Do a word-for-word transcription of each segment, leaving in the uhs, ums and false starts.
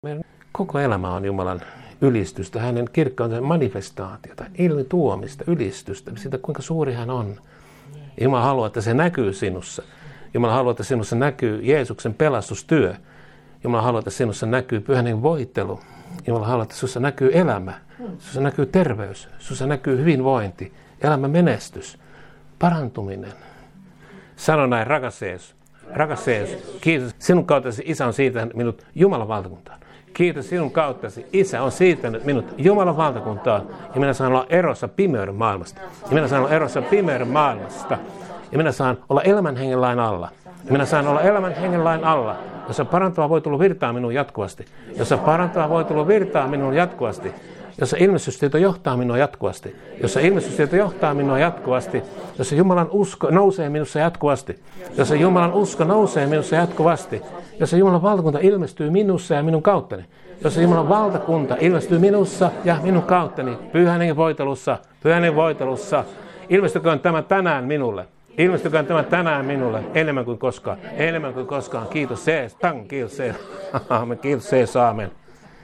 Meidän koko elämä on Jumalan ylistystä, hänen kirkkauden manifestaatiota, ilmi tuomista, ylistystä, siitä kuinka suuri hän on. Jumala haluaa, että se näkyy sinussa. Jumala haluaa, että sinussa näkyy Jeesuksen pelastustyö. Jumala haluaa, että sinussa näkyy Pyhän Hengen voittelu. Jumala haluaa, että sinussa näkyy elämä, sinussa näkyy terveys, sinussa näkyy hyvinvointi, elämän menestys, parantuminen. Sano näin, rakas Jeesus, rakas Jeesus, kiitos sinun kauttasi Isä on siirtänyt minut Jumalan valtakuntaan. Kiitos sinun kauttasi Isä on siirtänyt minut Jumalan valtakuntaan ja minä saan olla erossa pimeyden maailmasta. Ja minä saan olla erossa pimeyden maailmasta. Ja minä saan olla elämän hengen lain alla. Ja minä saan olla elämän hengen lain alla, jossa parantava voi tulla virtaa minun jatkuvasti. Jossa parantava voi tulla virtaa minun jatkuvasti. Jossa ilmestystieto johtaa minua jatkuvasti. Jossa ilmestystieto johtaa minua jatkuvasti. Jossa Jumalan usko nousee minussa jatkuvasti. Jossa Jumalan usko nousee minussa jatkuvasti. Jossa Jumalan valtakunta ilmestyy minussa ja minun kauttani. Jossa Jumalan valtakunta ilmestyy minussa ja minun kauttani. Pyhän Hengen voitelussa, Pyhän Hengen voitelussa. Ilmestyköön tämä tänään minulle. Ilmestyköön tämä tänään minulle enemmän kuin koskaan. Enemmän kuin koskaan. Kiitos Jeesus. Tang, kiitos Jeesus. Aamen. Kiitos Jeesus. Aamen.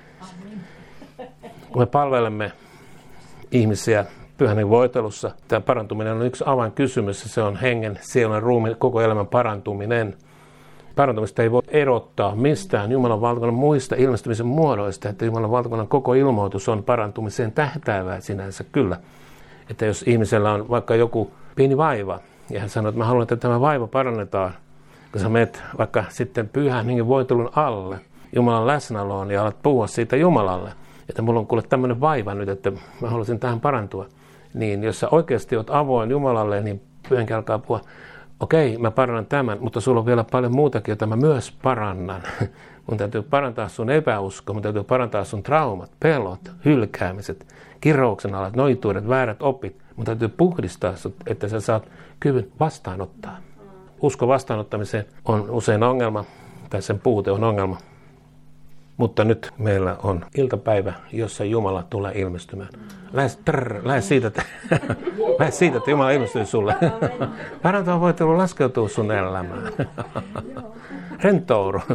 Kun me palvelemme ihmisiä Pyhän Hengen voitelussa, tämä parantuminen on yksi avainkysymys. Se on hengen, sielun, ruumiin, koko elämän parantuminen. Parantumista ei voi erottaa mistään Jumalan valtakunnan muista ilmestymisen muodoista, että Jumalan valtakunnan koko ilmoitus on parantumiseen tähtäävää sinänsä kyllä. Että jos ihmisellä on vaikka joku pieni vaiva, ja hän sanoo, että mä haluan, että tämä vaiva parannetaan, kun sä menet vaikka sitten Pyhän Hengen voitelun alle, Jumalan läsnäoloon, ja alat puhua siitä Jumalalle, että mulla on kuule tämmöinen vaiva nyt, että mä haluaisin tähän parantua, niin jos sä oikeasti oot avoin Jumalalle, niin Pyhän Henki alkaa puhua, okei, mä parannan tämän, mutta sulla on vielä paljon muutakin, jota mä myös parannan. Mun täytyy parantaa sun epäusko, mun täytyy parantaa sun traumat, pelot, hylkäämiset, kirouksen alat, noituudet, väärät opit. Mun täytyy puhdistaa sut, että sä saat kyvyn vastaanottaa. Usko vastaanottamiseen on usein ongelma, tai sen puute on ongelma. Mutta nyt meillä on iltapäivä, jossa Jumala tulee ilmestymään. Lähes, trrr, lähes, siitä, että, lähes siitä, että Jumala ilmestyy sulle. Parantava voitelu laskeutuu sun elämään. Rentoudu.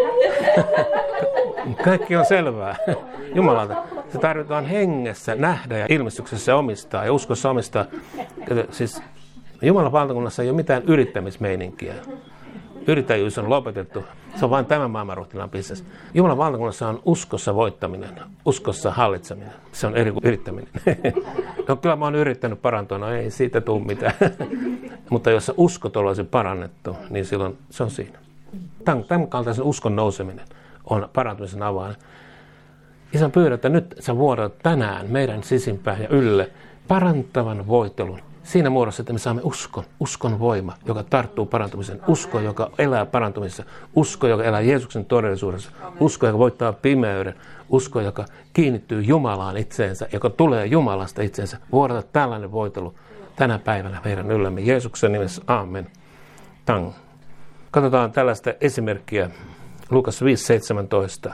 Kaikki on selvää Jumalalta. Se tarvitaan hengessä nähdä ja ilmestyksessä omistaa ja uskossa omistaa. Siis Jumalan valtakunnassa ei ole mitään yrittämismeininkiä. Yrittäjyys on lopetettu. Se on vain tämän maailman ruhtinaan bisnes. Jumalan valtakunnassa on uskossa voittaminen, uskossa hallitseminen. Se on eri kuin yrittäminen. No kyllä mä oon yrittänyt parantua, no ei siitä tule mitään. Mutta jos uskot olisi parannettu, niin silloin se on siinä. Tämän, tämän kaltaisen uskon nouseminen on parantumisen avain. Isä pyydän, että nyt sä vuodat tänään meidän sisimpään ja ylle parantavan voitelun. Siinä muodossa, että me saamme uskon, uskon voima, joka tarttuu parantumiseen, usko, joka elää parantumisessa, usko, joka elää Jeesuksen todellisuudessa, usko, joka voittaa pimeyden, usko, joka kiinnittyy Jumalaan itseensä, joka tulee Jumalasta itseensä. Vuodata tällainen voitelu tänä päivänä meidän yllämme. Jeesuksen nimessä, aamen. Tang. Katsotaan tällaista esimerkkiä. Luukas viisi seitsemäntoista.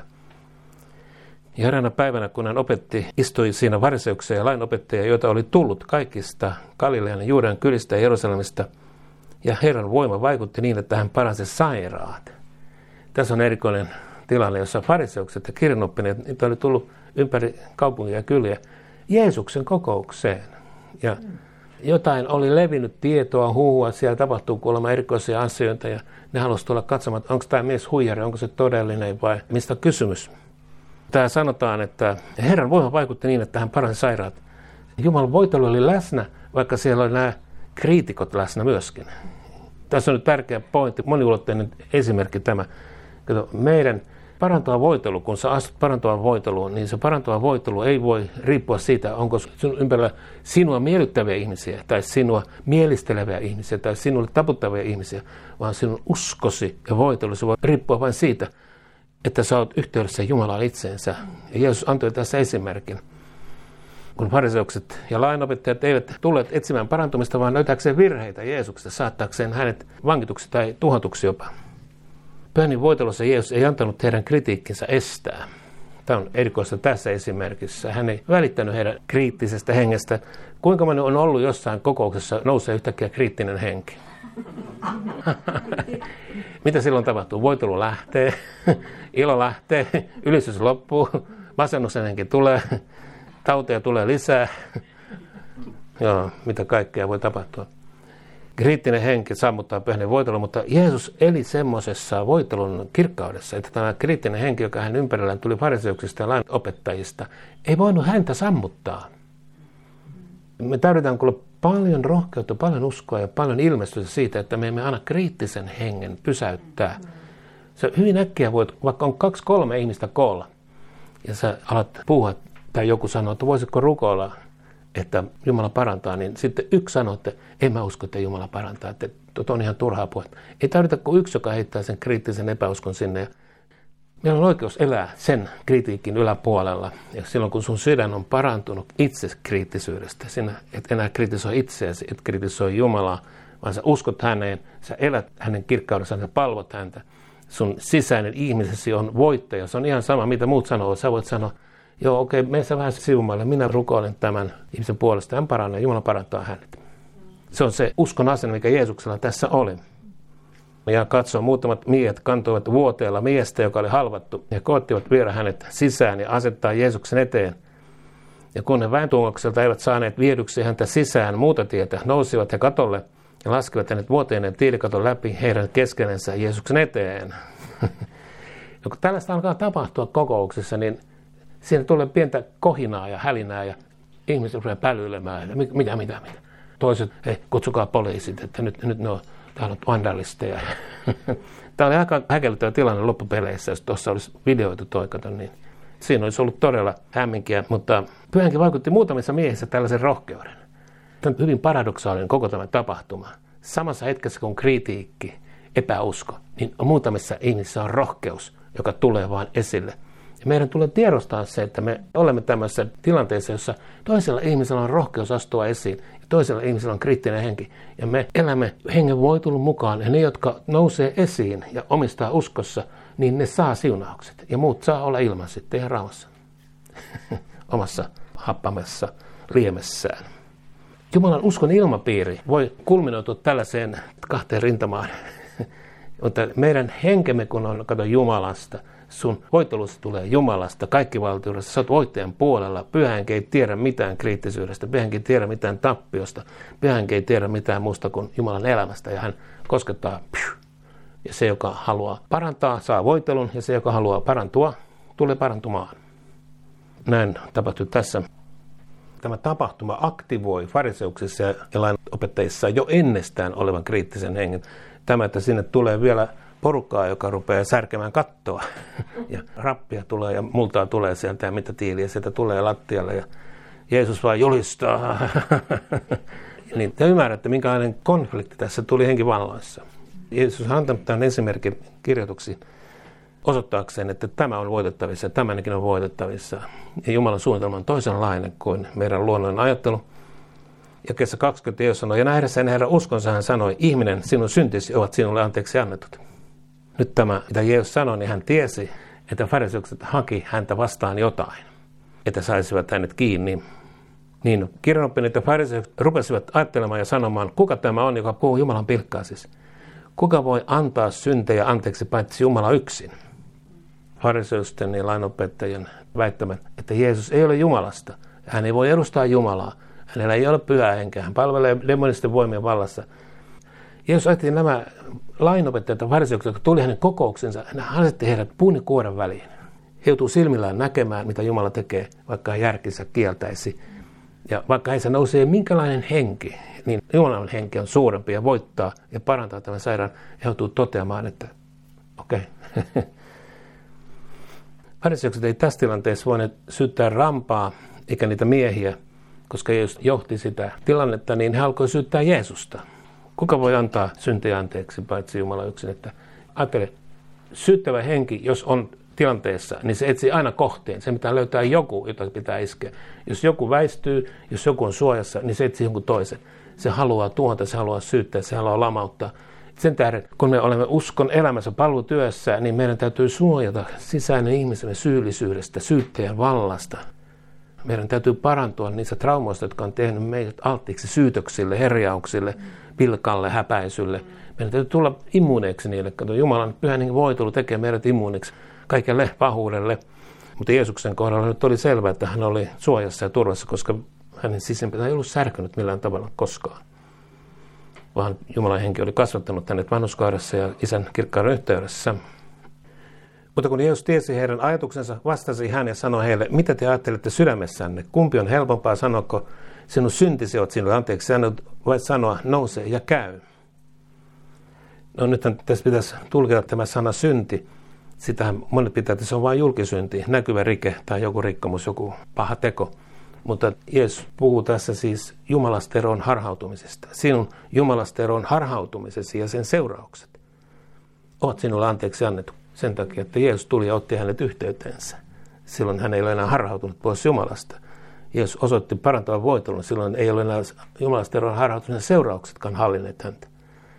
Ja eräänä päivänä, kun hän opetti, istui siinä fariseuksia ja lainopettajia, joita oli tullut kaikista Galilean ja Juudean kylistä ja Jerusalemista. Ja Herran voima vaikutti niin, että hän paransi sairaat. Tässä on erikoinen tilanne, jossa fariseukset ja kirjanoppineet, niitä oli tullut ympäri kaupunkia ja kyliä Jeesuksen kokoukseen. Ja jotain oli levinnyt tietoa, huhua, siellä tapahtuu kuulemma erikoisia asioita ja ne halusivat tulla katsomaan, onko tämä mies huijari, onko se todellinen vai mistä on kysymys. Tämä sanotaan, että Herran voima vaikutti niin, että hän paransi sairaat. Jumalan voitelu oli läsnä, vaikka siellä oli nämä kriitikot läsnä myöskin. Tässä on nyt tärkeä pointti, moniulotteinen esimerkki tämä. Kato, meidän parantava voitelu, kun sä astut parantavaan voiteluun, niin se parantava voitelu ei voi riippua siitä, onko sun ympärillä sinua miellyttäviä ihmisiä, tai sinua mielisteleviä ihmisiä, tai sinulle taputtavia ihmisiä, vaan sinun uskosi ja voitelusi voi riippua vain siitä, että sä oot yhteydessä Jumalaan itseensä. Ja Jeesus antoi tässä esimerkin. Kun fariseukset ja lainopettajat eivät tulleet etsimään parantumista, vaan löytääkseen virheitä Jeesuksesta, saattaakseen hänet vankituksi tai tuhatuksi jopa. Pyhän voitelussa Jeesus ei antanut heidän kritiikkinsä estää. Tämä on erikoista tässä esimerkissä. Hän ei välittänyt heidän kriittisestä hengestä. Kuinka moni on ollut jossain kokouksessa nousee yhtäkkiä kriittinen henki? Mitä silloin tapahtuu? Voitelu lähtee, ilo lähtee, ylistys loppuu, masennuksenkin tulee, tauteja tulee lisää. Joo, mitä kaikkea voi tapahtua. Kriittinen henki sammuttaa pyhän voitelun, mutta Jeesus eli semmoisessa voitelun kirkkaudessa, että tämä kriittinen henki, joka hän ympärillään tuli fariseuksista ja lainopettajista, ei voinut häntä sammuttaa. Me tarvitaan kuule paljon rohkeutta, paljon uskoa ja paljon ilmestystä siitä, että me emme anna kriittisen hengen pysäyttää. Se hyvin äkkiä voit, vaikka on kaksi kolme ihmistä koolla, ja sä alat puhua, tai joku sanoo, että voisitko rukoilla, että Jumala parantaa, niin sitten yksi sanoo, että en mä usko, että Jumala parantaa, että on ihan turhaa puhetta. Ei tarvita kuin yksi, joka heittää sen kriittisen epäuskon sinne. Meillä on oikeus elää sen kritiikin yläpuolella. Ja silloin, kun sun sydän on parantunut itse kriittisyydestä, sinä et enää kritisoi itseäsi, et kritisoi Jumalaa, vaan sä uskot häneen, sä elät hänen kirkkaudessaan, sä palvot häntä. Sun sisäinen ihmisesi on voittaja. Se on ihan sama, mitä muut sanoo. Sä voit sanoa, joo, okei, okay, mene sä vähän sivumaille. Minä rukoilen tämän ihmisen puolesta. Hän paranee, Jumala parantaa hänet. Se on se uskon asenne, mikä Jeesuksella tässä oli. Ja katsoo, muutamat miehet kantoivat vuoteella miestä, joka oli halvattu. Ja koottivat viedä hänet sisään ja asettaa Jeesuksen eteen. Ja kun he väentungokselta eivät saaneet viedyksi häntä sisään muuta tietä, nousivat he katolle ja laskivat hänet vuoteinen tiilikaton läpi heidän keskenensä Jeesuksen eteen. Ja kun tällaista alkaa tapahtua kokouksessa, niin siinä tulee pientä kohinaa ja hälinää ja ihmiset rupeaa pälyilemään. Mitä, mitä, mitä? Toiset, hei, kutsukaa poliisit, että nyt, nyt ne on, täällä on vandalisteja. Tämä oli aika häkellyttävä tilanne loppupeleissä, jos tuossa olisi videoitu toi, kato, niin siinä olisi ollut todella hämminkiä, mutta Pyhänkin vaikutti muutamissa miehissä tällaisen rohkeuden. Tämä on hyvin paradoksaalinen koko tämä tapahtuma. Samassa hetkessä kun kritiikki, epäusko, niin muutamissa ihmisissä on rohkeus, joka tulee vaan esille. Ja meidän tulee tiedostaa se, että me olemme tämmöisessä tilanteessa, jossa toisella ihmisellä on rohkeus astua esiin ja toisella ihmisellä on kriittinen henki. Ja me elämme hengen voitelun mukaan ja ne, jotka nousee esiin ja omistaa uskossa, niin ne saa siunaukset. Ja muut saa olla ilman sitten ihan rauhassa omassa happamessa riemessään. Jumalan uskon ilmapiiri voi kulminoitua tällaiseen kahteen rintamaan. Mutta meidän henkemme, kun on kato Jumalasta, sun voitelussa tulee Jumalasta, kaikki valtiudessa, sä oot voittajan puolella. Pyhä henki ei tiedä mitään kriittisyydestä, Pyhä henki ei tiedä mitään tappiosta, Pyhä henki ei tiedä mitään muusta kuin Jumalan elämästä. Ja hän koskettaa, ja se, joka haluaa parantaa, saa voitelun, ja se, joka haluaa parantua, tulee parantumaan. Näin tapahtui tässä. Tämä tapahtuma aktivoi fariseuksissa ja lainopettajissa jo ennestään olevan kriittisen hengen. Tämä, että sinne tulee vielä porukkaa, joka rupeaa särkemään kattoa. Ja rappia tulee ja multaa tulee sieltä ja mitä tiiliä sieltä tulee lattialle. Ja Jeesus vaan julistaa. Niin te ymmärrätte, minkälainen konflikti tässä tuli henkivalloissa. Jeesus on antanut tämän esimerkin kirjoituksi osoittaakseen, että tämä on voitettavissa ja tämänkin on voitettavissa. Ja Jumalan suunnitelma on toisenlainen kuin meidän luonnollinen ajattelu. Ja kesä kaksikymmentä Jeesus sanoi, ja nähdessään Herran uskonsa hän sanoi, ihminen, sinun syntisi ovat sinulle anteeksi annetut. Nyt tämä, mitä Jeesus sanoi, niin hän tiesi, että fariseukset haki häntä vastaan jotain, että saisivat hänet kiinni. Niin kirjanoppineet ja fariseukset rupesivat ajattelemaan ja sanomaan, kuka tämä on, joka puhuu Jumalan pilkkaa siis. Kuka voi antaa syntejä anteeksi paitsi Jumala yksin? Fariseusten ja lainopettajien väittämät, että Jeesus ei ole Jumalasta. Hän ei voi edustaa Jumalaa. Hänellä ei ole pyhää henkeä. Hän palvelee demonisten voimien vallassa. Jeesus ajatteli nämä lainopettajat ja fariseukset, jotka tuli hänen kokouksensa. Hän asetti heidät puun ja kuoren väliin. He joutuu silmillään näkemään, mitä Jumala tekee, vaikka hän järkinsä kieltäisi. Ja vaikka heissä nousee minkälainen henki, niin Jumalan henki on suurempi ja voittaa ja parantaa tämän sairaan. He joutuu toteamaan, että okei. Okay. Fariseukset ei tässä tilanteessa voineet syyttää rampaa eikä niitä miehiä, koska Jeesus johti sitä tilannetta, niin he alkoi syyttää Jeesusta. Kuka voi antaa syntejä anteeksi paitsi Jumala yksin? Että ajattele, syyttävä henki, jos on tilanteessa, niin se etsii aina kohteen. Se pitää löytää joku, jota pitää iskeä. Jos joku väistyy, jos joku on suojassa, niin se etsii jonkun toisen. Se haluaa tuhota, se haluaa syyttää, se haluaa lamauttaa. Sen tähden, kun me olemme uskon elämässä palvelutyössä, niin meidän täytyy suojata sisäinen ihmisemme syyllisyydestä, syyttäjän vallasta. Meidän täytyy parantua niistä traumoista, jotka on tehnyt meidät alttiiksi syytöksille, herjauksille, pilkalle, häpäisylle. Meidän täytyy tulla immuuneiksi niille. Kato, Jumalan pyhän hengen voitelu tekee meidät immuuniksi kaikelle pahuudelle. Mutta Jeesuksen kohdalla nyt oli selvää, että hän oli suojassa ja turvassa, koska hänen sisimpänä ei ollut särkynyt millään tavalla koskaan. Vaan Jumalan henki oli kasvattanut hänet vanhurskaudessa ja isän kirkkauden yhteydessä. Mutta kun Jeesus tiesi heidän ajatuksensa, vastasi hän ja sanoi heille, mitä te ajattelette sydämessänne? Kumpi on helpompaa, sanoako sinun syntisi olet sinulle anteeksi sanonut, vai sanoa nouse ja käy? No nyt tässä pitäisi tulkita tämä sana synti. Sitähän monet pitää, että se on vain julkisynti, näkyvä rike tai joku rikkomus, joku paha teko. Mutta Jeesus puhuu tässä siis Jumalasta eroon harhautumisesta. Sinun Jumalasta eroon harhautumisesi ja sen seuraukset ovat sinulle anteeksi annettu sen takia, että Jeesus tuli ja otti hänet yhteyteensä. Silloin hän ei ole enää harhautunut pois Jumalasta. Jeesus osoitti parantavan voitelun. Silloin ei ole enää Jumalasta eroon harhautumisen seurauksetkaan hallinneet häntä.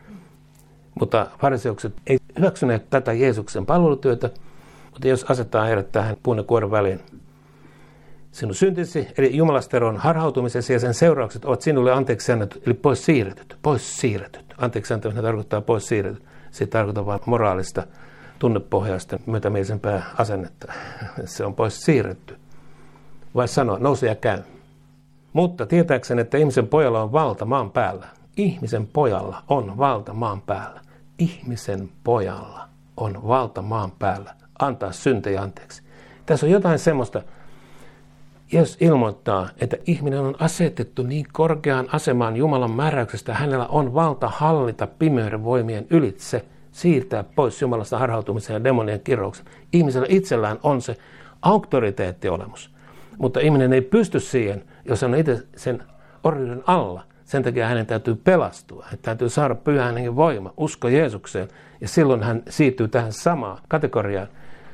Mutta fariseukset ei hyväksyneet tätä Jeesuksen palvelutyötä, mutta jos asettaa heidät tähän puun ja kuoren väliin. Sinun syntisi, eli Jumalasta eroon harhautumisesi ja sen seuraukset ovat sinulle anteeksi annetut, eli pois siirretyt. Pois siirretyt. Anteeksi antaminen tarkoittaa pois siirretyt. Se ei tarkoita vain moraalista, tunnepohjaista, myötämielisempää asennetta. Se on pois siirretty. Vai sanoa, nouse ja käy. Mutta tietääkseni, että ihmisen pojalla on valta maan päällä. Ihmisen pojalla on valta maan päällä. Ihmisen pojalla on valta maan päällä. Antaa syntejä anteeksi. Tässä on jotain semmoista, Jeesus ilmoittaa, että ihminen on asetettu niin korkeaan asemaan Jumalan määräyksestä, hänellä on valta hallita pimeyden voimien ylitse, siirtää pois Jumalasta harhautumisen ja demonien kirrouksen. Ihmisellä itsellään on se auktoriteettiolemus, mutta ihminen ei pysty siihen, jos hän on itse sen orjuuden alla. Sen takia hänen täytyy pelastua, hän täytyy saada pyhän hengen voima, usko Jeesukseen, ja silloin hän siirtyy tähän samaan kategoriaan.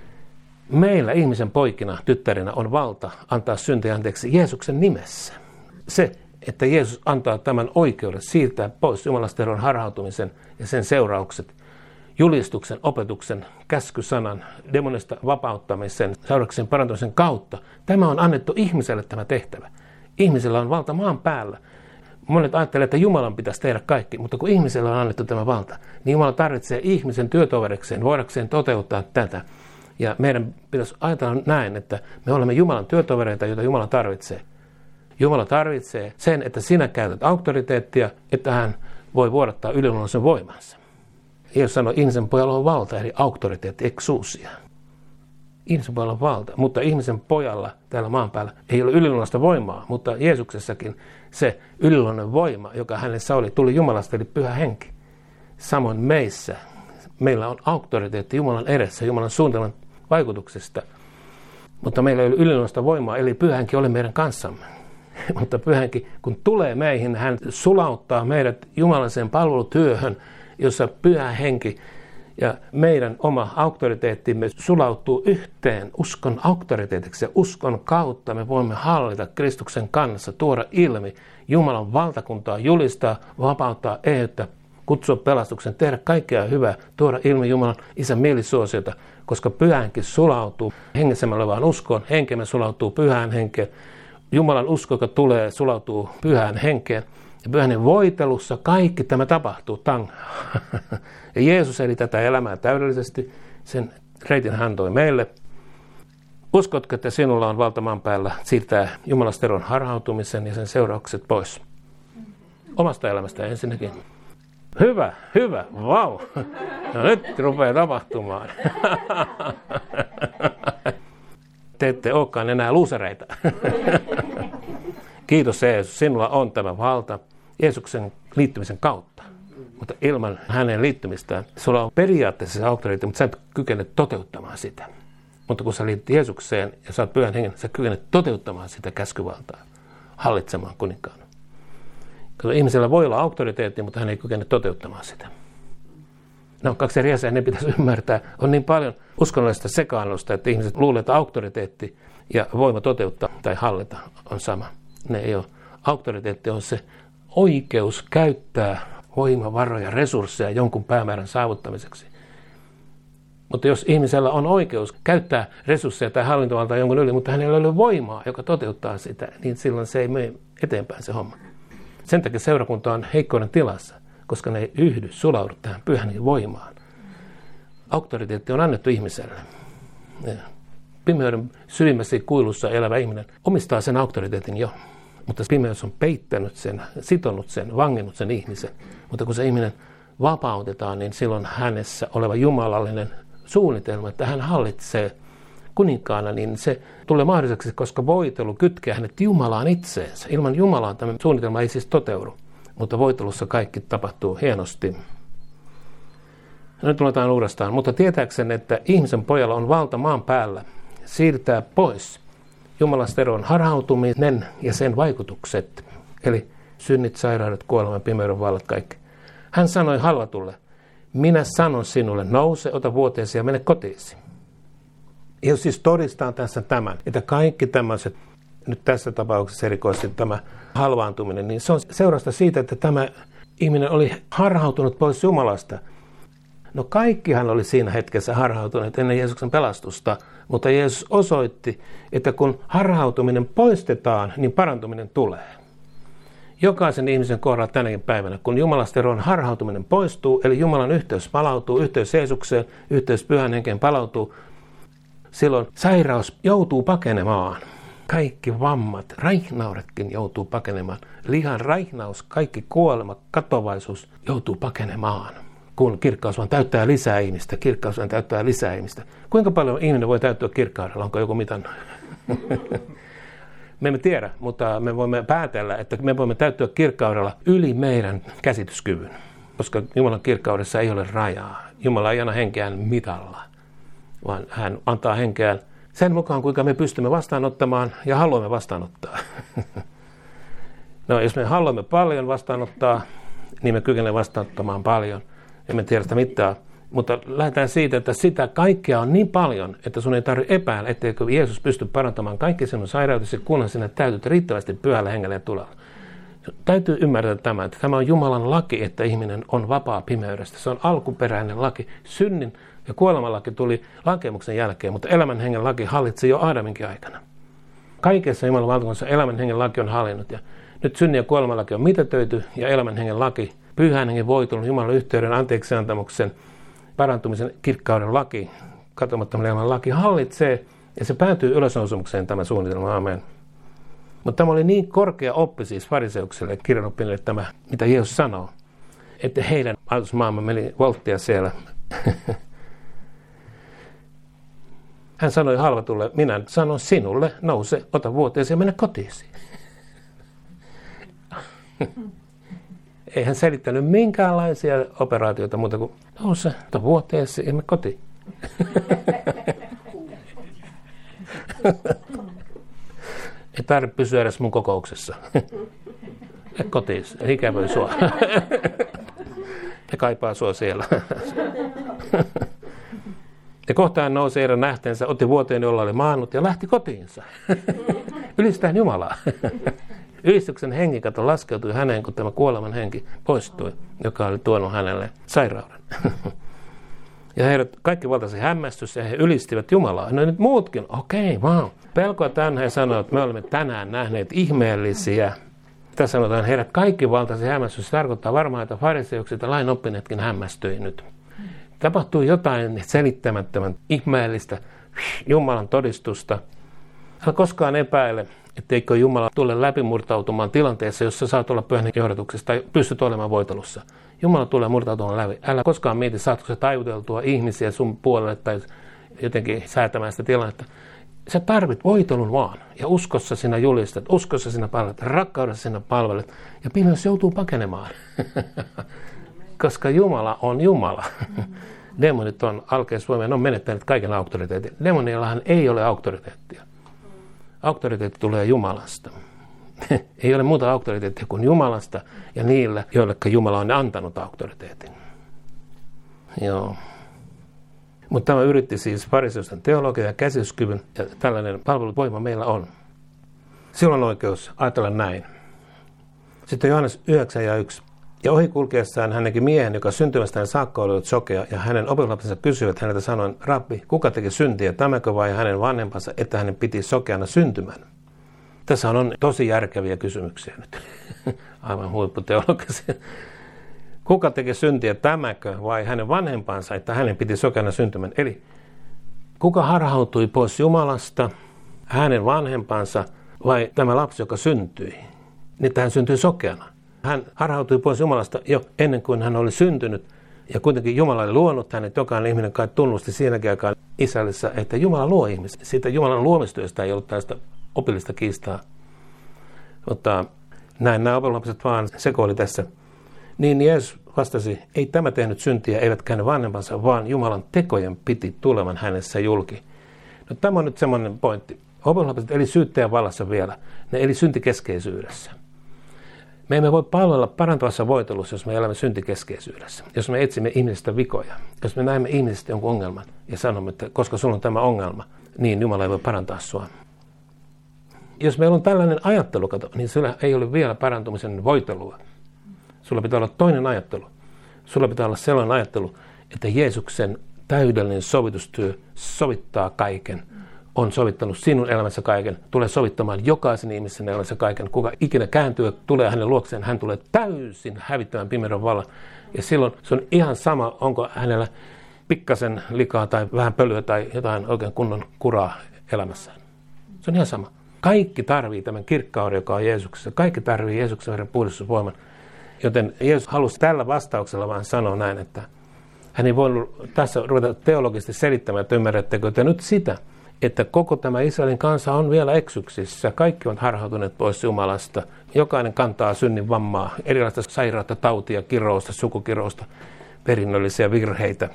Meillä ihmisen poikina, tyttärinä on valta antaa syntejä anteeksi Jeesuksen nimessä. Se, että Jeesus antaa tämän oikeuden siirtää pois Jumalasta eroon harhautumisen ja sen seuraukset, julistuksen, opetuksen, käskysanan, demonista vapauttamisen, seurauksen parantamisen kautta. Tämä on annettu ihmiselle tämä tehtävä. Ihmisellä on valta maan päällä. Monet ajattelevat, että Jumalan pitäisi tehdä kaikki, mutta kun ihmisellä on annettu tämä valta, niin Jumala tarvitsee ihmisen työtoverikseen, voidakseen toteuttaa tätä. Ja meidän pitäisi ajatella näin, että me olemme Jumalan työtovereita, joita Jumala tarvitsee. Jumala tarvitsee sen, että sinä käytät auktoriteettia, että hän voi vuodattaa yliluonnollisen voimansa. Jeesus sanoi, ihmisen pojalla on valta, eli auktoriteetti, exousia. Ihmisen pojalla on valta, mutta ihmisen pojalla täällä maan päällä ei ole yliluonnollista voimaa, mutta Jeesuksessakin se yliluonnollinen voima, joka hänessä oli, tuli Jumalasta, eli pyhä henki. Samoin meissä. Meillä on auktoriteetti Jumalan edessä, Jumalan suunnitelman vaikutuksesta, mutta meillä ei ole yliluonnollista voimaa, eli pyhä henki ole meidän kanssamme. Mutta pyhä henki, kun tulee meihin, hän sulauttaa meidät Jumalalliseen palvelutyöhön, jossa pyhä henki ja meidän oma auktoriteettimme sulautuu yhteen uskon auktoriteetiksi. Ja uskon kautta me voimme hallita Kristuksen kanssa, tuoda ilmi Jumalan valtakuntaa, julistaa, vapauttaa, eheyttää, kutsua pelastuksen, tehdä kaikkea hyvää, tuoda ilmi Jumalan isän mielisuosiota, koska pyhä henki sulautuu hengessämme olevaan uskoon, henkemme sulautuu pyhään henkeen. Jumalan usko, joka tulee, sulautuu pyhään henkeen. Ja pyhän voitelussa kaikki tämä tapahtuu. Tang. Ja Jeesus eli tätä elämää täydellisesti. Sen reitin hän toi meille. Uskotko, että sinulla on valta maan päällä siirtää Jumalasta eroon harhautumisen ja sen seuraukset pois? Omasta elämästä ensinnäkin. Hyvä, hyvä, vau. Wow. No nyt rupeaa tapahtumaan. Te ette olekaan enää luusereita. Kiitos Jeesus, sinulla on tämä valta Jeesuksen liittymisen kautta. Mutta ilman hänen liittymistään, sulla on periaatteessa se auktoriteetti, mutta sä et kykene toteuttamaan sitä. Mutta kun sä liityt Jeesukseen ja saat pyhän hengen, sä kykenet toteuttamaan sitä käskyvaltaa, hallitsemaan kuninkaana. Kato, ihmisellä voi olla auktoriteetti, mutta hän ei kykene toteuttamaan sitä. No, kaksi eri asiaa, ne pitäisi ymmärtää. On niin paljon uskonnollista sekaannusta, että ihmiset luulevat, että auktoriteetti ja voima toteuttaa tai hallita on sama. Ne ei ole. Auktoriteetti on se oikeus käyttää voimavaroja, resursseja jonkun päämäärän saavuttamiseksi. Mutta jos ihmisellä on oikeus käyttää resursseja tai hallintovaltaa jonkun yli, mutta hänellä ei ole voimaa, joka toteuttaa sitä, niin silloin se ei mene eteenpäin se homma. Sen takia seurakunta on heikkouden tilassa, koska ne ei yhdy, sulaudu tähän pyhän voimaan. Auktoriteetti on annettu ihmiselle. Pimeyden syvimmässä kuilussa elävä ihminen omistaa sen auktoriteetin jo, mutta pimeys on peittänyt sen, sitonut sen, vanginnut sen ihmisen. Mutta kun se ihminen vapautetaan, niin silloin hänessä oleva jumalallinen suunnitelma, että hän hallitsee kuninkaana, niin se tulee mahdolliseksi, koska voitelu kytkee hänet Jumalaan itseensä. Ilman Jumalaa tämä suunnitelma ei siis toteudu, mutta voitelussa kaikki tapahtuu hienosti. Nyt tuletaan uudestaan, mutta tietääkseni, että ihmisen pojalla on valta maan päällä siirtää pois Jumalasta eroon harhautuminen ja sen vaikutukset, eli synnit, sairaudet, kuolema, pimeyden vallat, kaikki. Hän sanoi Hallatulle, minä sanon sinulle, nouse, ota vuoteesi ja mene kotiisi. Ja siis todistaa tässä tämän, että kaikki tämmöiset, nyt tässä tapauksessa erikoisesti tämä halvaantuminen, niin se on seurasta siitä, että tämä ihminen oli harhautunut pois Jumalasta. No kaikkihan oli siinä hetkessä harhautuneet ennen Jeesuksen pelastusta, mutta Jeesus osoitti, että kun harhautuminen poistetaan, niin parantuminen tulee. Jokaisen ihmisen kohdalla tänäkin päivänä, kun Jumalasta eroon harhautuminen poistuu, eli Jumalan yhteys palautuu, yhteys Jeesukseen, yhteys Pyhän Henkeen palautuu, silloin sairaus joutuu pakenemaan. Kaikki vammat, raihnaudetkin joutuu pakenemaan. Lihan raihnaus, kaikki kuolema, katovaisuus joutuu pakenemaan. Kun kirkkaus vaan täyttää lisää ihmistä, kirkkaus vaan täyttää lisää ihmistä. Kuinka paljon ihminen voi täyttyä kirkkaudella? Onko joku mitan? Me emme tiedä, mutta me voimme päätellä, että me voimme täyttyä kirkkaudella yli meidän käsityskyvyn. Koska Jumalan kirkkaudessa ei ole rajaa. Jumala ei anna henkeään mitalla, vaan hän antaa henkeään sen mukaan, kuinka me pystymme vastaanottamaan ja haluamme vastaanottaa. No, jos me haluamme paljon vastaanottaa, niin me kykenemme vastaanottamaan paljon. Emme tiedä sitä mittaa, mutta lähdetään siitä, että sitä kaikkea on niin paljon, että sun ei tarvitse epäillä, etteikö Jeesus pysty parantamaan kaikki sinun sairautesi, kunhan sinä täytyt riittävästi pyhällä hengellä ja tulella. Täytyy ymmärtää tämä, että tämä on Jumalan laki, että ihminen on vapaa pimeydestä. Se on alkuperäinen laki. Synnin ja kuolemanlaki tuli lankemuksen jälkeen, mutta elämän hengen laki hallitsi jo Aadaminkin aikana. Kaikessa Jumalan valtakunnassa elämän hengen laki on hallinnut. Ja nyt synnin ja kuolemanlaki on mitätöity ja elämän hengen laki, Pyhän Hengen voitelun, Jumalan yhteyden, anteeksiantamuksen, parantumisen, kirkkauden laki, katomattoman elämän laki hallitsee ja se päätyy ylösnousumukseen tämä suunnitelma. Amen. Mutta tämä oli niin korkea oppi siis fariseukselle ja kirjanoppineille tämä, mitä Jeesus sanoo, että heidän ajatusmaailma meni volttia siellä. Hän sanoi Halvatulle, minä sanon sinulle, nouse, ota vuoteesi ja mene kotiisi. Ei hän selittänyt minkäänlaisia operaatioita muuta kuin nouse, ota vuoteesi ja mene kotiin. Ei tarvitse pysyä edes mun kokouksessa. Et kotiin, ikävöi sua. Ja kaipaa sua siellä. Ja kohta hän nousi heidän nähteensä, otti vuoteen, jolla oli maannut ja lähti kotiinsa. Ylistäen Jumalaa. Ylistyksen henki kato laskeutui häneen, kun tämä kuoleman henki poistui, joka oli tuonut hänelle sairauden. Ja heidät kaikki valtasi hämmästys ja he ylistivät Jumalaa. No nyt muutkin, okei, okay, wow. Pelkoa tämän he sanoivat, että me olemme tänään nähneet ihmeellisiä. Tässä sanotaan, heidät kaikki valtasi hämmästys. Se tarkoittaa varmaan, että fariseukset ja lain oppineetkin hämmästyi nyt. Tapahtuu jotain selittämättömän ihmeellistä Jumalan todistusta. Älä koskaan epäile, etteikö Jumala tule läpimurtautumaan tilanteessa, jossa saat olla pyhän johdatuksessa tai pystyt olemaan voitelussa. Jumala tulee murtautumaan läpi. Älä koskaan mieti, saatko sä taivuteltua ihmisiä sun puolelle tai jotenkin säätämään sitä tilannetta. Sä tarvit voitelun vaan. Ja uskossa sinä julistat, uskossa sinä palvelet, rakkaudessa sinä palvelet. Ja pimeys joutuu pakenemaan. Koska Jumala on Jumala. Demonit on alkeisvoimia, ne on menettäneet kaiken auktoriteetin. Demonillahan ei ole auktoriteettia. Auktoriteetti tulee Jumalasta. Ei ole muuta auktoriteettia kuin Jumalasta ja niillä, joille Jumala on antanut auktoriteetin. Joo. Mutta tämä yritti siis fariseusten teologia ja käsityskyvyn, ja tällainen palveluvoima meillä on. Silloin on oikeus ajatella näin. Sitten Johannes yhdeksän ja yksi. Ja ohikulkeessaan hän näki miehen, joka syntymästään saakka oli ollut sokea, ja hänen opetuslapsensa kysyivät häneltä sanoen, Rabbi, kuka teki syntiä, tämäkö vai hänen vanhempansa, että hänen piti sokeana syntymään? Tässä on tosi järkeviä kysymyksiä nyt. Aivan huipputeologisia. Kuka teki syntiä, tämäkö vai hänen vanhempansa, että hänen piti sokeana syntymään? Eli kuka harhautui pois Jumalasta, hänen vanhempansa vai tämä lapsi, joka syntyi? Niin hän syntyi sokeana. Hän harhautui pois Jumalasta jo ennen kuin hän oli syntynyt. Ja kuitenkin Jumala oli luonut hänet, jokainen ihminen kai tunnusti siinäkin aikaan Israelissa, että Jumala luo ihmistä. Siitä Jumalan luomistyöstä ei ollut tällaista opillista kiistaa. Mutta näin nämä opetuslapset vaan sekoili tässä. Niin Jeesus vastasi, ei tämä tehnyt syntiä, eivätkä hänen vanhempansa, vaan Jumalan tekojen piti tulevan hänessä julki. No tämä on nyt semmoinen pointti. Opetuslapset eli syyttäjän vallassa vielä. Ne eli syntikeskeisyydessä. Me emme voi palvella parantavassa voitelussa, jos me elämme syntikeskeisyydessä. Jos me etsimme ihmisistä vikoja. Jos me näemme ihmisistä jonkun ongelman ja sanomme, että koska sulla on tämä ongelma, niin Jumala ei voi parantaa sua. Jos meillä on tällainen ajattelukato, niin sillä ei ole vielä parantumisen voitelua. Sulla pitää olla toinen ajattelu. Sulla pitää olla sellainen ajattelu, että Jeesuksen täydellinen sovitustyö sovittaa kaiken. On sovittanut sinun elämässä kaiken, tulee sovittamaan jokaisen ihmisen elämässä kaiken. Kuka ikinä kääntyy, tulee hänen luokseen, hän tulee täysin hävittämään pimeyden vallan. Ja silloin se on ihan sama, onko hänellä pikkasen likaa tai vähän pölyä tai jotain oikein kunnon kuraa elämässään. Se on ihan sama. Kaikki tarvii tämän kirkkauden, joka on Jeesuksessa. Kaikki tarvii Jeesuksen veren puhdistusvoiman. Joten Jeesus halusi tällä vastauksella vaan sanoa näin, että hän ei voinut tässä ruveta teologisesti selittämään, että ymmärrättekö te nyt sitä, että koko tämä Israelin kansa on vielä eksyksissä. Kaikki on harhautuneet pois Jumalasta. Jokainen kantaa synnin vammaa, erilaista sairautta, tautia, kirousta, sukukirousta, perinnöllisiä virheitä.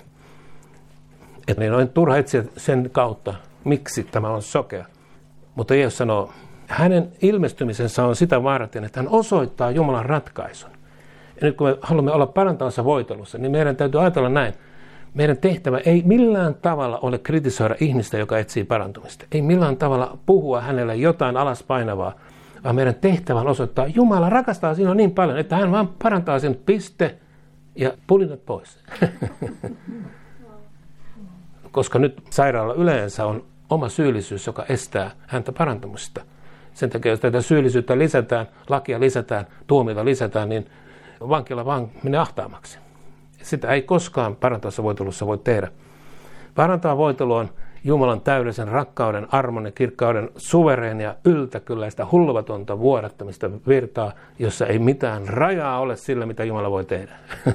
Että niin on turha etsiä sen kautta, miksi tämä on sokea. Mutta Jeesus sanoo, hänen ilmestymisensä on sitä varten, että hän osoittaa Jumalan ratkaisun. Ja nyt kun me haluamme olla parantavassa voitelussa, niin meidän täytyy ajatella näin. Meidän tehtävä ei millään tavalla ole kritisoida ihmistä, joka etsii parantumista. Ei millään tavalla puhua hänelle jotain alaspainavaa, vaan meidän tehtävä on osoittaa, että Jumala rakastaa sinua niin paljon, että hän vaan parantaa sen piste ja pulinat pois. Koska nyt sairaala yleensä on oma syyllisyys, joka estää häntä parantumista. Sen takia, jos tätä syyllisyyttä lisätään, lakia lisätään, tuomiota lisätään, niin vankila vaan menee ahtaamaksi. Sitä ei koskaan parantavassa voitelussa voi tehdä. Parantava voitelu on Jumalan täydellisen rakkauden, armon ja kirkkauden suvereenia, yltäkylläistä, hulvatonta vuodattamista virtaa, jossa ei mitään rajaa ole sillä, mitä Jumala voi tehdä.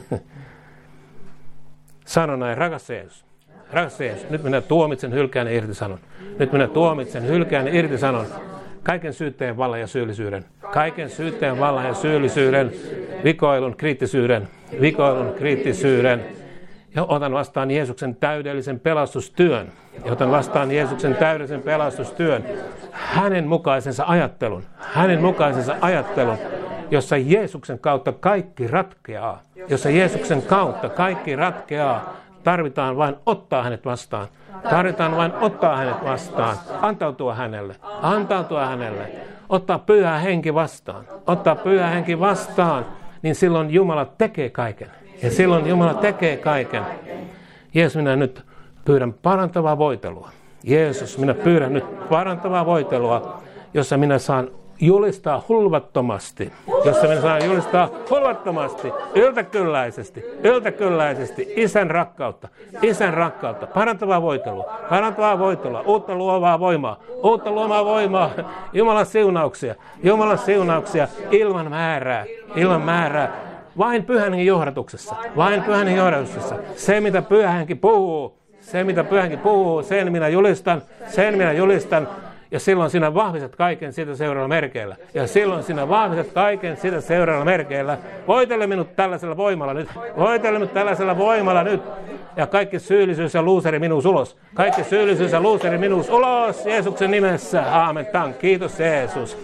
Sano näin, rakas Jeesus. Rakas Jeesus, nyt minä tuomitsen, hylkään ja irtisanon. Nyt minä tuomitsen, hylkään ja irtisanon. Kaiken syytteen vallan ja syyllisyyden. Kaiken syytteen vallan ja syyllisyyden. Vikoilun, kriittisyyden. Vikoilun, kriittisyyden. Ja otan vastaan Jeesuksen täydellisen pelastustyön. Ja otan vastaan Jeesuksen täydellisen pelastustyön. Hänen mukaisensa ajattelun. Hänen mukaisensa ajattelun, jossa Jeesuksen kautta kaikki ratkeaa. Jossa Jeesuksen kautta kaikki ratkeaa. Tarvitaan vain ottaa hänet vastaan. Tarvitaan vain ottaa hänet vastaan. Antautua hänelle. Antautua hänelle. Ottaa pyhä henki vastaan. Ottaa pyhä henki vastaan. Niin silloin Jumala tekee kaiken. Ja silloin Jumala tekee kaiken. Jeesus, minä nyt pyydän parantavaa voitelua. Jeesus, minä pyydän nyt parantavaa voitelua, jossa minä saan julistaa hulvattomasti, jossa minä saan julistaa hulvattomasti, yltäkylläisesti, yltäkylläisesti, Isän rakkautta, Isän rakkautta, parantavaa voitelua, parantavaa voitelua, uutta luovaa voimaa, uutta luovaa voimaa, Jumalan siunauksia, Jumalan siunauksia ilman määrää, ilman määrää, vain Pyhän Hengen johdatuksessa, vain Pyhän Hengen johdatuksessa, se mitä Pyhä Henki puhuu, se mitä Pyhä Henki puhuu, sen minä julistan, sen minä julistan. Ja silloin sinä vahvistat kaiken sitä seuraavalla merkeillä. Ja silloin sinä vahvistat kaiken sitä seuraavalla merkeillä. Voitele minut tällaisella voimalla nyt. Voitele minut tällaisella voimalla nyt. Ja kaikki syyllisyys ja luuseri minuus ulos. Kaikki syyllisyys ja luuseri minuus ulos. Jeesuksen nimessä. Aamen. Tan. Kiitos Jeesus.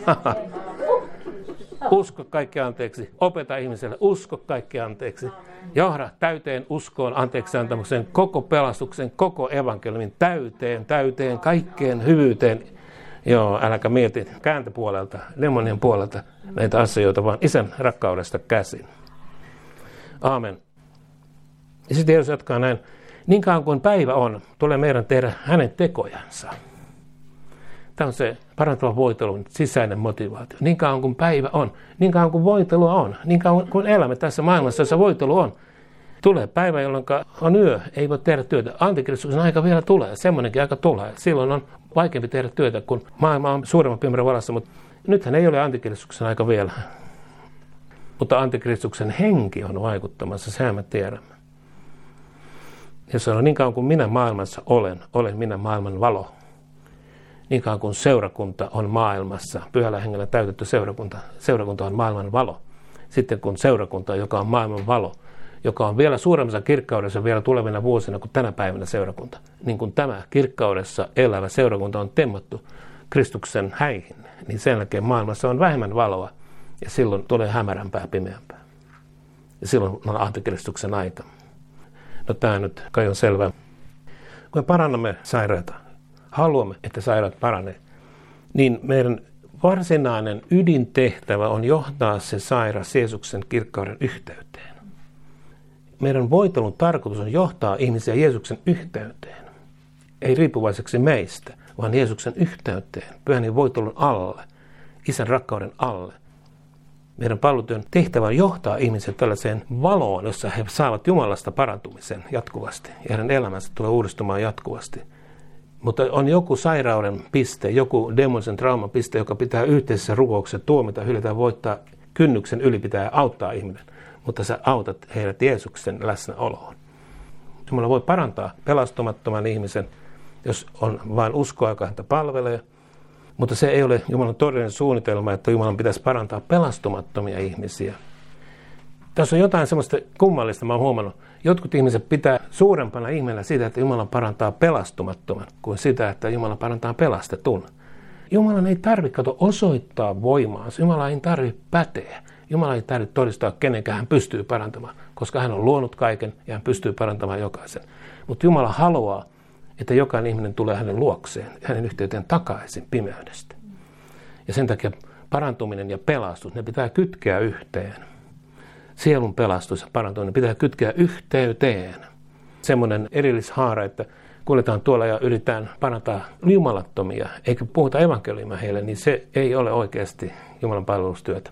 Usko kaikki anteeksi. Opeta ihmiselle. Usko kaikki anteeksi. Johda täyteen uskoon, anteeksi antamukseen, koko pelastuksen, koko evankeliumin täyteen, täyteen, kaikkeen hyvyyteen. Joo, äläkä mieti kääntöpuolelta, demonien puolelta näitä asioita, vaan Isän rakkaudesta käsin. Aamen. Ja sitten Jeesus jatkaa näin. Niin kauan kuin päivä on, tulee meidän tehdä hänen tekojansa. Tämä on se parantava voitelun sisäinen motivaatio. Niin kauan kuin päivä on, niin kauan kuin voitelua on, niin kauan kuin elämme tässä maailmassa, jossa voitelu on. Tulee päivä, jolloin on yö, ei voi tehdä työtä. Antikristuksen aika vielä tulee, semmoinenkin aika tulee. Silloin on vaikeampi tehdä työtä, kun maailma on suuremman pimeän vallassa, mutta nythän ei ole antikristuksen aika vielä. Mutta antikristuksen henki on vaikuttamassa, sehän me tiedämme. Ja sanoo, niin kauan kuin minä maailmassa olen, olen minä maailman valo. Niin kauan kuin seurakunta on maailmassa, pyhällä hengellä täytetty seurakunta, seurakunta on maailman valo. Sitten kun seurakunta, joka on maailman valo, joka on vielä suuremmassa kirkkaudessa vielä tulevina vuosina kuin tänä päivänä seurakunta, niin kuin tämä kirkkaudessa elävä seurakunta on temmattu Kristuksen häihin, niin sen jälkeen maailmassa on vähemmän valoa ja silloin tulee hämärämpää, pimeämpää. Ja silloin on antikristuksen aika. No tämä nyt kai on selvä. Kun me parannamme sairaita, haluamme, että sairaat paranee, niin meidän varsinainen ydintehtävä on johtaa se sairas Jeesuksen kirkkauden yhteyteen. Meidän voitelun tarkoitus on johtaa ihmisiä Jeesuksen yhteyteen. Ei riippuvaiseksi meistä, vaan Jeesuksen yhteyteen, pyhän voitelun alle, Isän rakkauden alle. Meidän palvelutyön tehtävä on johtaa ihmisiä tällaiseen valoon, jossa he saavat Jumalasta parantumisen jatkuvasti. Ja heidän elämänsä tulee uudistumaan jatkuvasti. Mutta on joku sairauden piste, joku demonisen trauman piste, joka pitää yhteisessä rukouksessa tuomita, hylätä, voittaa, kynnyksen yli pitää auttaa ihminen. Mutta sä autat heidät Jeesuksen läsnäoloon. Jumala voi parantaa pelastumattoman ihmisen, jos on vain uskoa, joka häntä palvelee. Mutta se ei ole Jumalan todellinen suunnitelma, että Jumalan pitäisi parantaa pelastumattomia ihmisiä. Tässä on jotain semmoista kummallista, mä oon huomannut. Jotkut ihmiset pitää suurempana ihmeellä sitä, että Jumala parantaa pelastumattoman, kuin sitä, että Jumala parantaa pelastetun. Jumalan ei tarvitse kato osoittaa voimaansa. Jumala ei tarvitse päteä. Jumala ei tarvitse todistaa, kenenkään hän pystyy parantamaan, koska hän on luonut kaiken ja hän pystyy parantamaan jokaisen. Mutta Jumala haluaa, että jokainen ihminen tulee hänen luokseen, hänen yhteyteen takaisin pimeydestä. Ja sen takia parantuminen ja pelastus, ne pitää kytkeä yhteen. Sielun pelastus ja parantuminen pitää kytkeä yhteyteen. Semmoinen erillishaara, että kuljetaan tuolla ja yritetään parantaa jumalattomia, eikä puhuta evankeliumia heille, niin se ei ole oikeasti Jumalan palvelustyötä.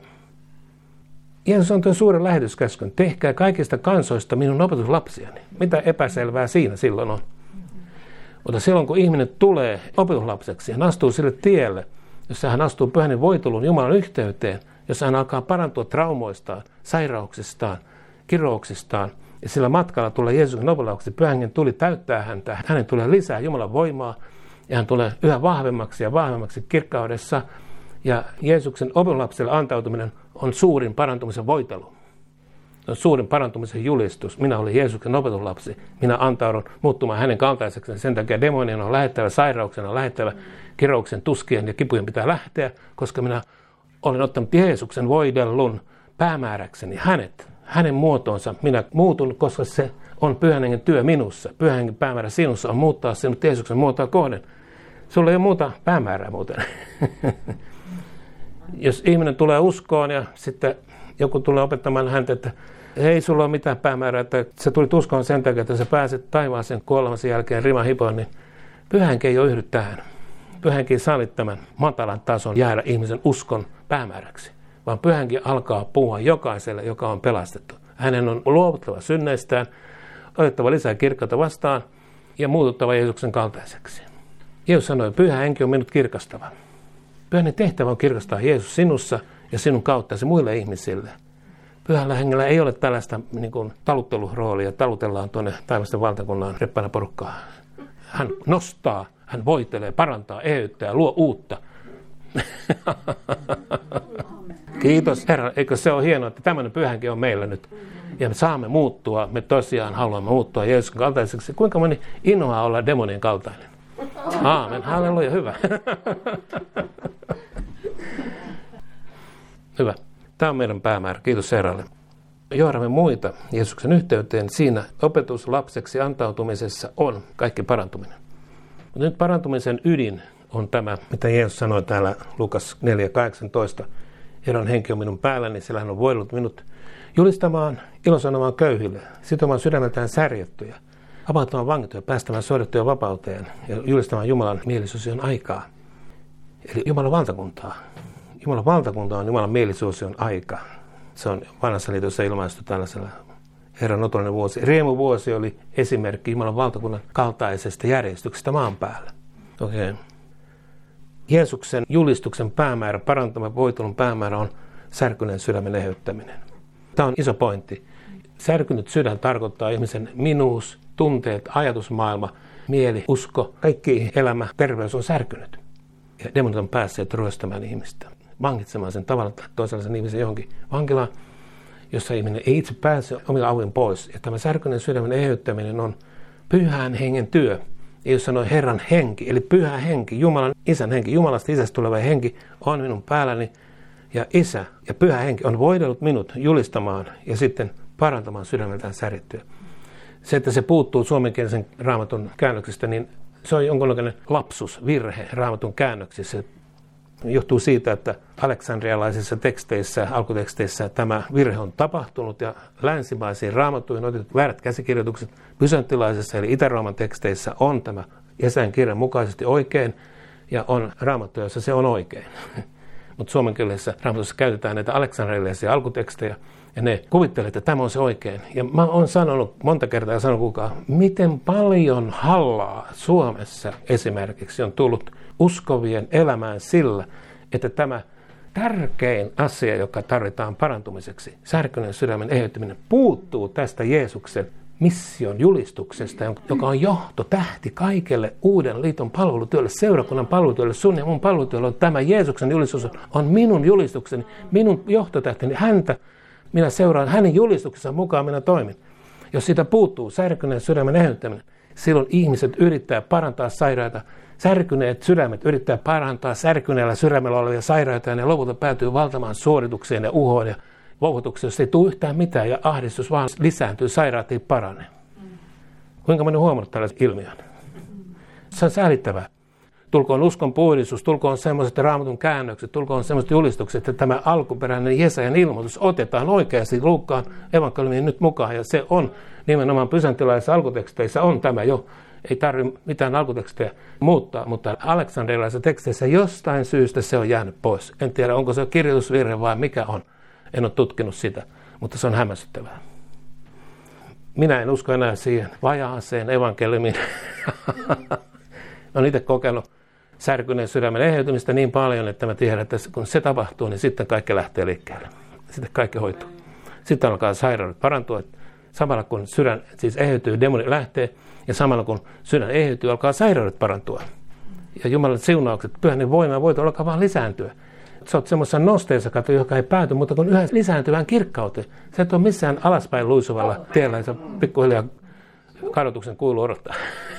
Jeesus on tuon suuren lähetyskäskyn, tehkää kaikista kansoista minun opetuslapsiani. Mitä epäselvää siinä silloin on? Mutta silloin kun ihminen tulee opetuslapseksi, hän astuu sille tielle, jossa hän astuu pyhän voitelun Jumalan yhteyteen, jossa hän alkaa parantua traumoistaan, sairauksistaan, kirouksistaan. Ja sillä matkalla tulee Jeesuksen opetuslapseksi, pyhän hengen tuli täyttää häntä, hänen tulee lisää Jumalan voimaa, ja hän tulee yhä vahvemmaksi ja vahvemmaksi kirkkaudessa. Ja Jeesuksen opetuslapselle antautuminen on suurin parantumisen voitelu. Se on suurin parantumisen julistus. Minä olen Jeesuksen opetuslapsi. Minä antaudun muuttumaan hänen kaltaiseksi. Sen takia demonien on lähettävä, sairauksen on lähettävä, kirouksen, tuskien ja kipujen pitää lähteä, koska minä olen ottanut Jeesuksen voidellun päämääräkseni hänet, hänen muotoonsa. Minä muutun, koska se on pyhän hengen työ minussa. Pyhän hengen päämäärä sinussa on muuttaa sinut Jeesuksen muotoa kohden. Sulla ei ole muuta päämäärää muuten. Jos ihminen tulee uskoon ja sitten joku tulee opettamaan häntä, että ei sulla ole mitään päämäärää, että sä tulit uskoon sen takia, että sä pääset taivaaseen kuolemansa jälkeen rima hipoon, niin pyhänkin ei ole yhdy tähän. Pyhänkin sallit tämän matalan tason jäädä ihmisen uskon päämääräksi, vaan pyhänkin alkaa puhua jokaiselle, joka on pelastettu. Hänen on luovuttava synneistään, otettava lisää kirkkautta vastaan ja muututtava Jeesuksen kaltaiseksi. Jeesus sanoi, pyhä henki on minut kirkastava. Pyhän tehtävä on kirkastaa Jeesus sinussa ja sinun kauttasi muille ihmisille. Pyhällä hengellä ei ole tällaista niin kuin talutteluroolia, talutellaan tuonne taivasten valtakunnan reppänä porukkaa. Hän nostaa, hän voitelee, parantaa, eheyttää, luo uutta. Kiitos Herra, eikö se ole hienoa, että tämmöinen pyhänkin on meillä nyt. Ja me saamme muuttua, me tosiaan haluamme muuttua Jeesuksen kaltaiseksi. Kuinka moni inhoaa olla demonien kaltainen? Aamen, halleluja, hyvä. Hyvä. Tämä on meidän päämäärä. Kiitos Herralle. Johdamme muita Jeesuksen yhteyteen. Siinä opetuslapseksi antautumisessa on kaikki parantuminen. Mutta nyt parantumisen ydin on tämä, mitä Jeesus sanoi täällä Lukas neljä kahdeksantoista. Herran henki on minun päälläni, sillä hän on voidellut minut Julistamaan ilosanomaan köyhille, sitomaan sydämeltään särjettyjä, vapauttamaan vangittuja, päästämään sorrettuja vapauteen ja julistamaan Jumalan mielisuosion aikaa. Eli Jumalan valtakuntaa. Jumalan valtakunta on Jumalan mielisuosion aika. Se on vanhassa liitossa ilmaistu tällaisella Herran otollinen vuosi. Riemuvuosi oli esimerkki Jumalan valtakunnan kaltaisesta järjestyksestä maan päällä. Okay. Jeesuksen julistuksen päämäärä, parantaman voitelun päämäärä on särkyneen sydämen eheyttäminen. Tämä on iso pointti. Särkynyt sydän tarkoittaa ihmisen minuus, tunteet, ajatusmaailma, mieli, usko, kaikki elämä, terveys on särkynyt. Ja demonit on päässeet ryöstämään ihmistä, vangitsemaan sen tavalla tai toisella sen ihmisen johonkin vankilaan, jossa ihminen ei itse pääse omilla avuin pois. Ja tämä särkyneen sydämen eheyttäminen on pyhän hengen työ. Ja jos sanoo Herran henki, eli pyhä henki, Jumalan isän henki, Jumalasta isästä tuleva henki on minun päälläni. Ja isä ja pyhä henki on voidellut minut julistamaan ja sitten parantamaan sydämeltään särjettyä. Se, että se puuttuu suomenkielisen Raamatun käännöksestä, niin se on jonkinlainen lapsus, virhe Raamatun käännöksissä. Se johtuu siitä, että aleksandrialaisissa teksteissä, alkuteksteissä tämä virhe on tapahtunut ja länsimaisiin raamattuihin otetut väärät käsikirjoitukset byzanttilaisissa eli Itä-Rooman teksteissä on tämä Jesajan kirjan mukaisesti oikein ja on raamattuja, jossa se on oikein. Mutta suomenkielisessä Raamatussa käytetään näitä aleksandrialaisia alkutekstejä ja ne kuvittelee, että tämä on se oikein. Ja mä oon sanonut monta kertaa ja sanonut kukaan, miten paljon hallaa Suomessa esimerkiksi on tullut uskovien elämään sillä, että tämä tärkein asia, joka tarvitaan parantumiseksi, särkyneen sydämen eheyttäminen, puuttuu tästä Jeesuksen mission julistuksesta, joka on johtotähti kaikelle uuden liiton palvelutyölle, seurakunnan palvelutyölle, sun ja mun palvelutyölle on tämä Jeesuksen julistus, on minun julistukseni, minun johtotähteni, häntä minä seuraan, hänen julistuksensa mukaan minä toimin. Jos siitä puuttuu särkyneen sydämen eheyttäminen, silloin ihmiset yrittää parantaa sairaita, särkyneet sydämet yrittää parantaa särkyneellä sydämellä olevia sairaita ja ne lopulta päätyy valtamaan suoritukseen ja uhoon ja vouhotukseen, jos ei tule yhtään mitään ja ahdistus vaan lisääntyy, sairaat ei parane. Kuinka moni on huomannut tällaisen ilmiön? Se on säälittävää. Tulkoon uskon puhdistus, tulkoon semmoiset Raamatun käännökset, tulkoon semmoiset julistukset, että tämä alkuperäinen Jesajan ilmoitus otetaan oikeasti Luukkaan evankeliumiin nyt mukaan. Ja se on nimenomaan byzanttilaisissa alkuteksteissä on tämä jo. Ei tarvitse mitään alkutekstejä muuttaa, mutta aleksandrialaisissa teksteissä jostain syystä se on jäänyt pois. En tiedä, onko se kirjoitusvirhe vai mikä on. En ole tutkinut sitä, mutta se on hämmästyttävää. Minä en usko enää siihen vajaaseen evankeliumiin. Olen itse kokenut särkyneen sydämen eheytymistä niin paljon, että mä tiedän, että kun se tapahtuu, niin sitten kaikki lähtee liikkeelle. Sitten kaikki hoituu. Sitten alkaa sairaudet parantua. Samalla kun sydän siis eheytyy, demoni lähtee, ja samalla kun sydän eheytyy, alkaa sairaudet parantua. Ja Jumalan siunaukset, pyhän voima ja voito alkaa vaan lisääntyä. Sä oot semmoisessa nosteessa, kato, joka ei pääty, mutta kun yhä lisääntyvään kirkkauteen. Sä et ole missään alaspäin luisuvalla tiellä, ja sä pikkuhiljaa kadotuksen kuuluu odottaa.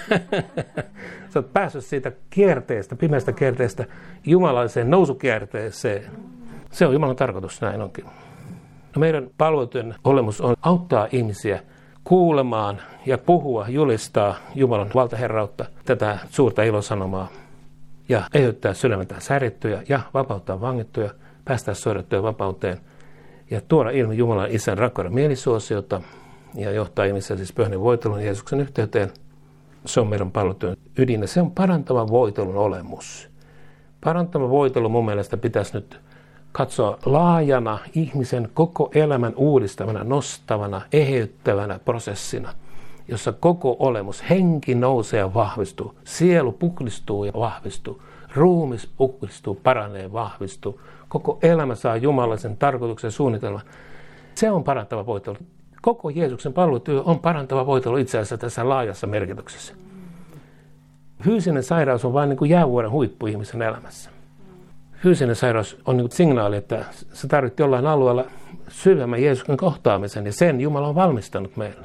Sä oot päässyt siitä kierteestä, pimeästä kierteestä, jumalaiseen nousukierteeseen. Se on Jumalan tarkoitus, näin onkin. No meidän palvelutyön olemus on auttaa ihmisiä kuulemaan ja puhua, julistaa Jumalan valtaherrautta, tätä suurta ilosanomaa. Ja eheyttää sydämeltään särjettyjä ja vapauttaa vangittuja, päästää sorrettuja vapauteen ja tuoda ilmi Jumalan isän rakkauden mielisuosiota ja johtaa ihmisiä siis pyhän voitelun Jeesuksen yhteyteen. Se on meidän palvelutyön ydin ja se on parantava voitelun olemus. Parantava voitelu mun mielestä pitäisi nyt katsoa laajana ihmisen koko elämän uudistavana, nostavana, eheyttävänä prosessina, jossa koko olemus, henki nousee ja vahvistuu, sielu puhdistuu ja vahvistuu, ruumis puhdistuu, paranee, vahvistuu. Koko elämä saa Jumalaisen tarkoituksen suunnitelman. Se on parantava voitelu. Koko Jeesuksen palvelutyö on parantava voitelu itse asiassa tässä laajassa merkityksessä. Fyysinen sairaus on vain niin kuin jäävuoren huippu ihmisen elämässä. Fyysinen sairaus on niin kuin signaali, että sä tarvitset jollain alueella syvemmän Jeesuksen kohtaamisen ja sen Jumala on valmistanut meille.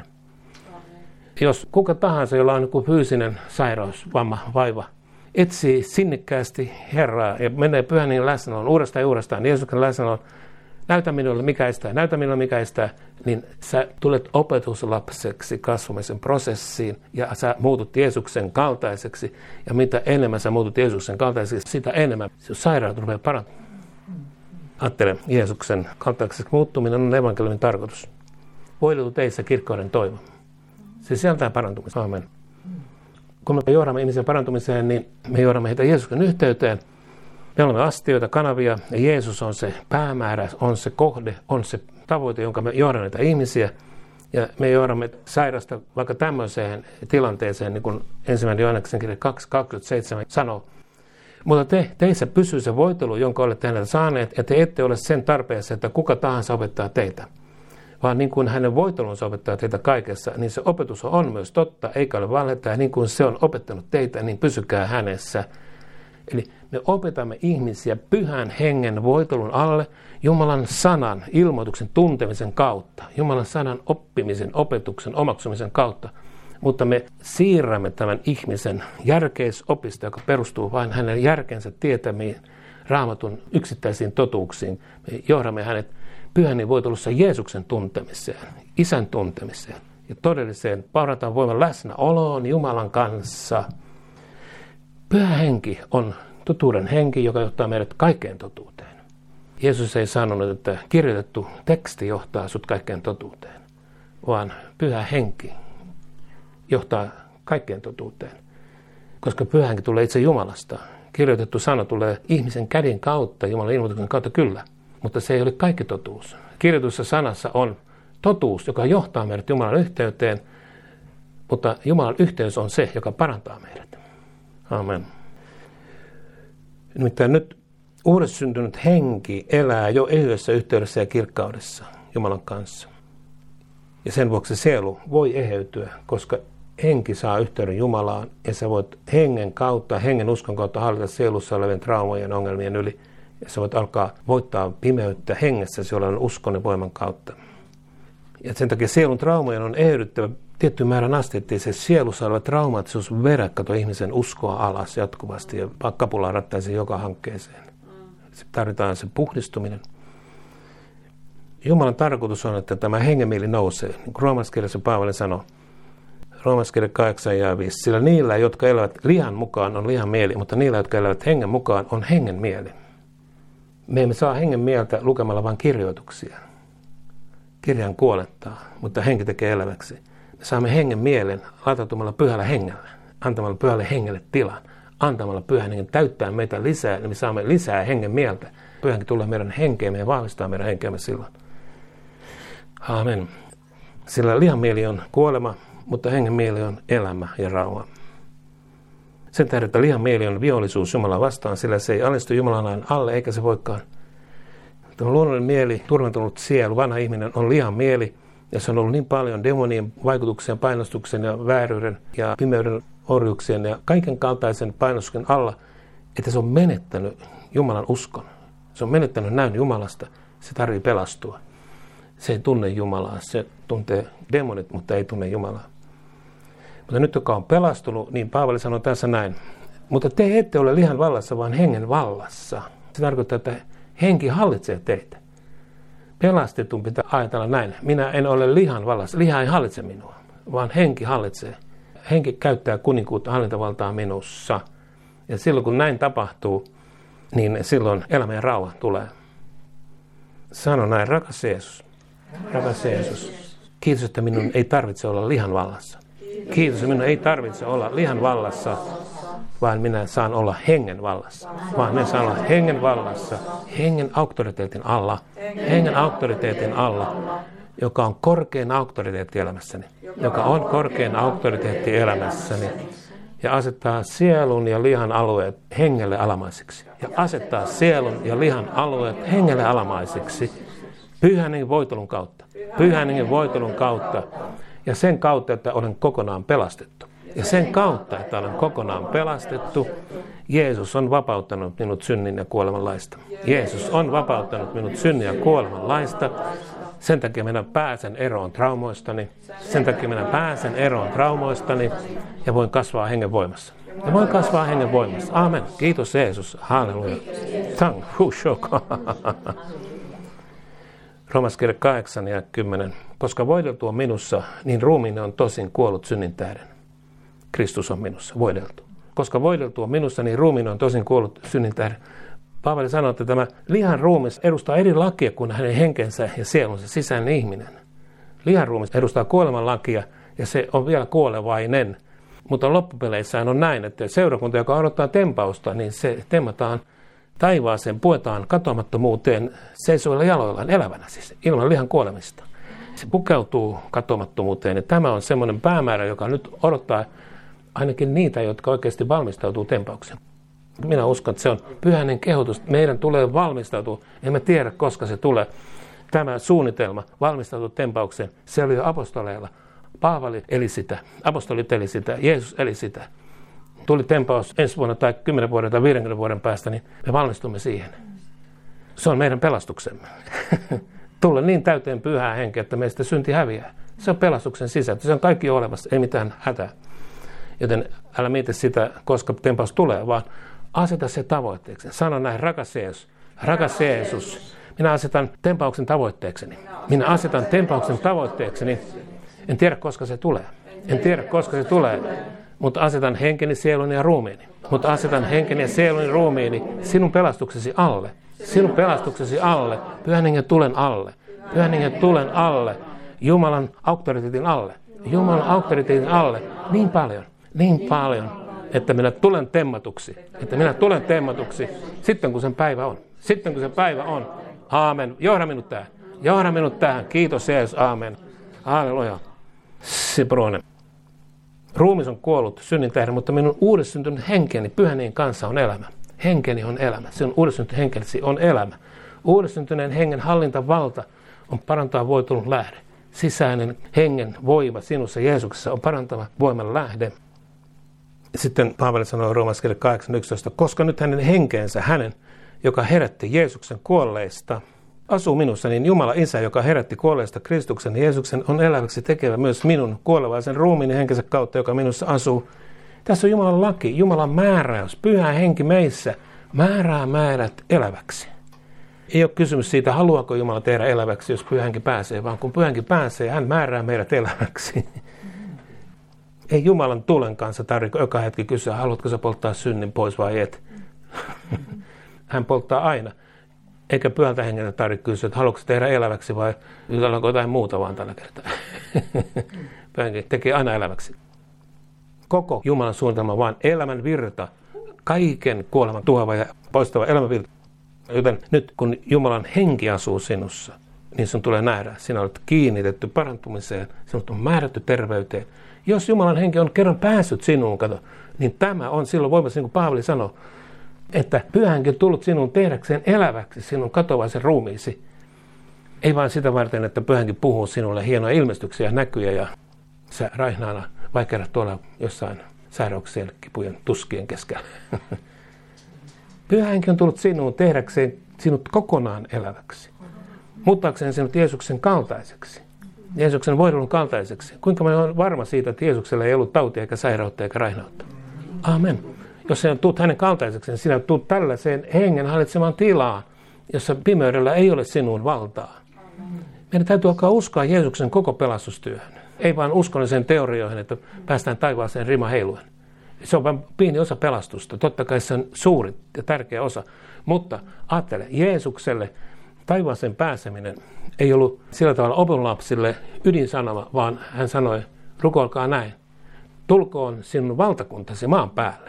Jos kuka tahansa, jolla on joku fyysinen sairaus, vamma, vaiva, etsii sinnikkäästi Herraa ja menee pyhän niin läsnäoloon uudestaan ja uudestaan, Jeesuksen läsnäoloon, näytä minulle mikä estää, näytä minulle mikä estää, niin sä tulet opetuslapseksi kasvamisen prosessiin ja sä muutut Jeesuksen kaltaiseksi. Ja mitä enemmän sä muutut Jeesuksen kaltaiseksi, sitä enemmän sairaat rupeaa parantamaan. Ajattele, Jeesuksen kaltaiseksi muuttuminen on evankeliumin tarkoitus. Voideltu teissä kirkkauden toivo. Se sieltää parantumista. Aamen. Kun me johdamme ihmisen parantumiseen, niin me johdamme heitä Jeesuksen yhteyteen. Me olemme astioita, kanavia, ja Jeesus on se päämäärä, on se kohde, on se tavoite, jonka me johdamme näitä ihmisiä. Ja me johdamme sairasta vaikka tämmöiseen tilanteeseen, niin kuin ensimmäinen Johanneksen kirja kaksi kaksikymmentäseitsemän sanoo. Mutta te, teissä pysyy se voitelu, jonka olette häneltä saaneet, ja te ette ole sen tarpeessa, että kuka tahansa opettaa teitä. Vaan niin kuin hänen voitelunsa opettaa teitä kaikessa, niin se opetus on myös totta, eikä ole valhetta, ja niin kuin se on opettanut teitä, niin pysykää hänessä. Eli me opetamme ihmisiä pyhän hengen voitelun alle Jumalan sanan, ilmoituksen tuntemisen kautta, Jumalan sanan oppimisen, opetuksen, omaksumisen kautta. Mutta me siirrämme tämän ihmisen järkeisopista, joka perustuu vain hänen järkensä tietämiin, Raamatun yksittäisiin totuuksiin. Me johdamme hänet pyhän voitelussa Jeesuksen tuntemiseen, Isän tuntemiseen ja todelliseen parantavan voiman läsnäoloon Jumalan kanssa. Pyhä henki on totuuden henki, joka johtaa meidät kaikkeen totuuteen. Jeesus ei sanonut, että kirjoitettu teksti johtaa sut kaikkeen totuuteen, vaan pyhä henki johtaa kaikkeen totuuteen. Koska pyhä henki tulee itse Jumalasta. Kirjoitettu sana tulee ihmisen käden kautta, Jumalan ilmoituksen kautta kyllä, mutta se ei ole kaikki totuus. Kirjoitussa sanassa on totuus, joka johtaa meidät Jumalan yhteyteen, mutta Jumalan yhteys on se, joka parantaa meidät. Amen. Nimittäin nyt uudessa syntynyt henki elää jo ehyessä yhteydessä ja kirkkaudessa Jumalan kanssa. Ja sen vuoksi sielu voi eheytyä, koska henki saa yhteyden Jumalaan ja sä voit hengen kautta, hengen uskon kautta hallita sielussa olevien traumojen ongelmien yli. Ja sä voit alkaa voittaa pimeyttä hengessä jollain uskon ja voiman kautta. Ja sen takia sielun traumojen on eheydyttävä tiettyyn määrän asti, ettei se sielussa oleva traumaatisuus vedä kato ihmisen uskoa alas jatkuvasti ja kapulaa rattaisi joka hankkeeseen. Se tarvitaan se puhdistuminen. Jumalan tarkoitus on, että tämä hengenmieli nousee. Niin kuin roomalaiskirjassa Paavali sanoi, roomalaiskirja kahdeksan ja viisi, sillä niillä, jotka elävät lihan mukaan, on lihan mieli, mutta niillä, jotka elävät hengen mukaan, on hengen mieli. Me emme saa hengen mieltä lukemalla vain kirjoituksia. Kirjan kuolettaa, mutta henki tekee eläväksi. Me saamme hengen mielen latautumalla pyhällä hengellä, antamalla pyhälle hengelle tilan, antamalla pyhän hengen täyttää meitä lisää, niin me saamme lisää hengen mieltä. Pyhänkin tulee meidän henkeemme ja vahvistaa meidän henkeämme silloin. Aamen. Sillä lihan mieli on kuolema, mutta hengen mieli on elämä ja rauha. Sen tähden, että lihan mieli on vihollisuus Jumalaa vastaan, sillä se ei alistu Jumalan ajan alle, eikä se voikaan. Tämä luonnollinen mieli, turmentunut sielu, vanha ihminen on lihan mieli, ja se on ollut niin paljon demonien vaikutuksen, painostuksen ja vääryyden ja pimeyden orjuksien ja kaiken kaltaisen painostuksen alla, että se on menettänyt Jumalan uskon. Se on menettänyt näyn Jumalasta. Se tarvitsee pelastua. Se ei tunne Jumalaa. Se tuntee demonit, mutta ei tunne Jumalaa. Mutta nyt, joka on pelastunut, niin Paavali sanoo tässä näin. Mutta te ette ole lihan vallassa, vaan hengen vallassa. Se tarkoittaa, että henki hallitsee teitä. Pelastetun pitää ajatella näin. Minä en ole lihan vallassa. Liha ei hallitse minua, vaan henki hallitsee. Henki käyttää kuninkuutta hallintavaltaa minussa. Ja silloin, kun näin tapahtuu, niin silloin elämä ja rauha tulee. Sano näin, rakas Jeesus. Rakas Jeesus. Kiitos, että minun ei tarvitse olla lihan vallassa. Kiitos, että minun ei tarvitse olla lihan vallassa, vaan minä saan olla hengen vallassa. Vaan minä saan olla hengen vallassa, hengen auktoriteetin alla, hengen auktoriteetin alla, joka on korkein auktoriteetti elämässäni. Joka on korkein auktoriteetti elämässäni. Ja asettaa sielun ja lihan alueet hengelle alamaisiksi. Ja asettaa sielun ja lihan alueet hengelle alamaisiksi. Pyhän hengen voitelun kautta. Pyhän hengen voitelun kautta. Ja sen kautta, että olen kokonaan pelastettu. Ja sen kautta, että olen kokonaan pelastettu, Jeesus on vapauttanut minut synnin ja kuoleman laista. Jeesus on vapauttanut minut synnin ja kuoleman laista. Sen takia minä pääsen eroon traumoistani. Sen takia minä pääsen eroon traumoistani ja voin kasvaa hengen voimassa. Ja voin kasvaa hengen voimassa. Amen. Kiitos Jeesus. Halleluja. Tang hu shoko. Roomalaiskirja kahdeksan ja kymmenen. Koska voideltu on minussa, niin ruumiini on tosin kuollut synnin tähden. Kristus on minussa, voideltu. Koska voideltu on minussa, niin ruumiini on tosin kuollut synnin tähden. Paavali sanoo, että tämä lihan ruumis edustaa eri lakia kuin hänen henkensä ja sielunsa sisäinen ihminen. Lihan ruumis edustaa kuoleman lakia ja se on vielä kuolevainen. Mutta loppupeleissään on näin, että seurakunta, joka odottaa tempausta, niin se temmataan taivaaseen, puetaan katoamattomuuteen seisoilla jaloillaan elävänä, siis ilman lihan kuolemista. Se pukeutuu katoamattomuuteen ja tämä on semmoinen päämäärä, joka nyt odottaa ainakin niitä, jotka oikeasti valmistautuu tempaukseen. Minä uskon, että se on pyhäinen kehotus. Meidän tulee valmistautua. Emme tiedä, koska se tulee. Tämä suunnitelma valmistautua tempaukseen, se oli jo apostoleilla. Paavali eli sitä, apostolit eli sitä, Jeesus eli sitä. Tuli tempaus ensi vuonna tai kymmenen vuoden tai viidenkymmenen vuoden päästä, niin me valmistumme siihen. Se on meidän pelastuksemme. Tulla niin täyteen pyhää henkeä, että meistä synti häviää. Se on pelastuksen sisältö. Se on kaikki olemassa, ei mitään hätää. Joten älä mieti sitä, koska tempaus tulee, vaan aseta se tavoitteeksi. Sano näin, rakas Jeesus, rakas Jeesus, minä asetan tempauksen tavoitteekseni. Minä asetan tempauksen tavoitteekseni. En tiedä, koska se tulee. En tiedä, koska se tulee. Mutta asetan henkeni, sieluni ja ruumiini. Mutta asetan henkeni ja sieluni ja ruumiini sinun pelastuksesi alle. Sinun pelastuksesi alle. Pyhän hengen tulen alle. Pyhän hengen tulen alle. Jumalan auktoriteetin alle. Jumalan auktoriteetin alle. Niin paljon. Niin paljon, että minä tulen temmatuksi. Että minä tulen temmatuksi sitten, kun sen päivä on. Sitten, kun se päivä on. Aamen. Johda minut tähän. Johda minut tähän. Kiitos Jeesus. Aamen. Halleluja. Siproinen. Ruumis on kuollut synnin tähden, mutta minun uudessyntynyt henkeni pyhänien kanssa on elämä. Henkeni on elämä. Sinun uudessyntynyt henkesi on elämä. Uudessyntyneen hengen hallintavalta on parantaa voitunut lähde. Sisäinen hengen voima sinussa Jeesuksessa on parantava voiman lähde. Sitten Paavali sanoo Roomalaiskirje kahdeksan yksitoista, koska nyt hänen henkeensä, hänen, joka herätti Jeesuksen kuolleista, asuu minussa, niin Jumala Isä, joka herätti kuolleista Kristuksen ja Jeesuksen, on eläväksi tekevä myös minun kuolevaisen ruumiini henkensä kautta, joka minussa asuu. Tässä on Jumalan laki, Jumalan määräys, pyhä henki meissä, määrää määrät eläväksi. Ei ole kysymys siitä, haluaako Jumala tehdä eläväksi, jos pyhä henki pääsee, vaan kun pyhä henki pääsee, hän määrää meidät eläväksi. Ei Jumalan tulen kanssa tarvitse joka hetki kysyä, haluatko sä polttaa synnin pois vai et? Hän polttaa aina. Eikä pyhältä hengeltä tarvitse kysyä, että haluatko tehdä eläväksi vai haluatko jotain muuta vaan tällä kertaa. Pyhä henki tekee aina eläväksi. Koko Jumalan suunnitelma vaan elämän virta, kaiken kuoleman tuhoava ja poistava elämän virta. Joten nyt kun Jumalan henki asuu sinussa, niin sun tulee nähdä, sinä olet kiinnitetty parantumiseen, sinut on määrätty terveyteen. Jos Jumalan henki on kerran päässyt sinuun, kato, niin tämä on silloin voimassa, niin kuin Paavali sanoi, että pyhä henki on tullut sinun tehdäkseen eläväksi sinun katovaisen ruumiisi. Ei vain sitä varten, että pyhä henki puhuu sinulle hienoja ilmestyksiä ja näkyjä ja sä raihnaana vaikerrat tuolla jossain sairauksien, kipujen, tuskien keskellä. Pyhä henki on tullut sinuun tehdäkseen sinut kokonaan eläväksi. Muuttaakseen sinut Jeesuksen kaltaiseksi. Jeesuksen voidon kaltaiseksi. Kuinka mä olen varma siitä, että Jeesuksella ei ollut tautia eikä sairautta eikä raihnautta. Amen. Jos sinä tuut hänen kaltaiseksi, sinä tuut tällaiseen hengen hallitsemaan tilaan, jossa pimeydellä ei ole sinun valtaa. Meidän täytyy alkaa uskoa Jeesuksen koko pelastustyöhön. Ei vain uskonnollisen teorioihin, että päästään taivaaseen rima heiluen. Se on vain pieni osa pelastusta. Totta kai se on suuri ja tärkeä osa. Mutta ajattele, Jeesukselle taivaaseen pääseminen ei ollut sillä tavalla openlapsille ydinsanoma, vaan hän sanoi, rukoilkaa näin. Tulkoon sinun valtakuntasi maan päälle.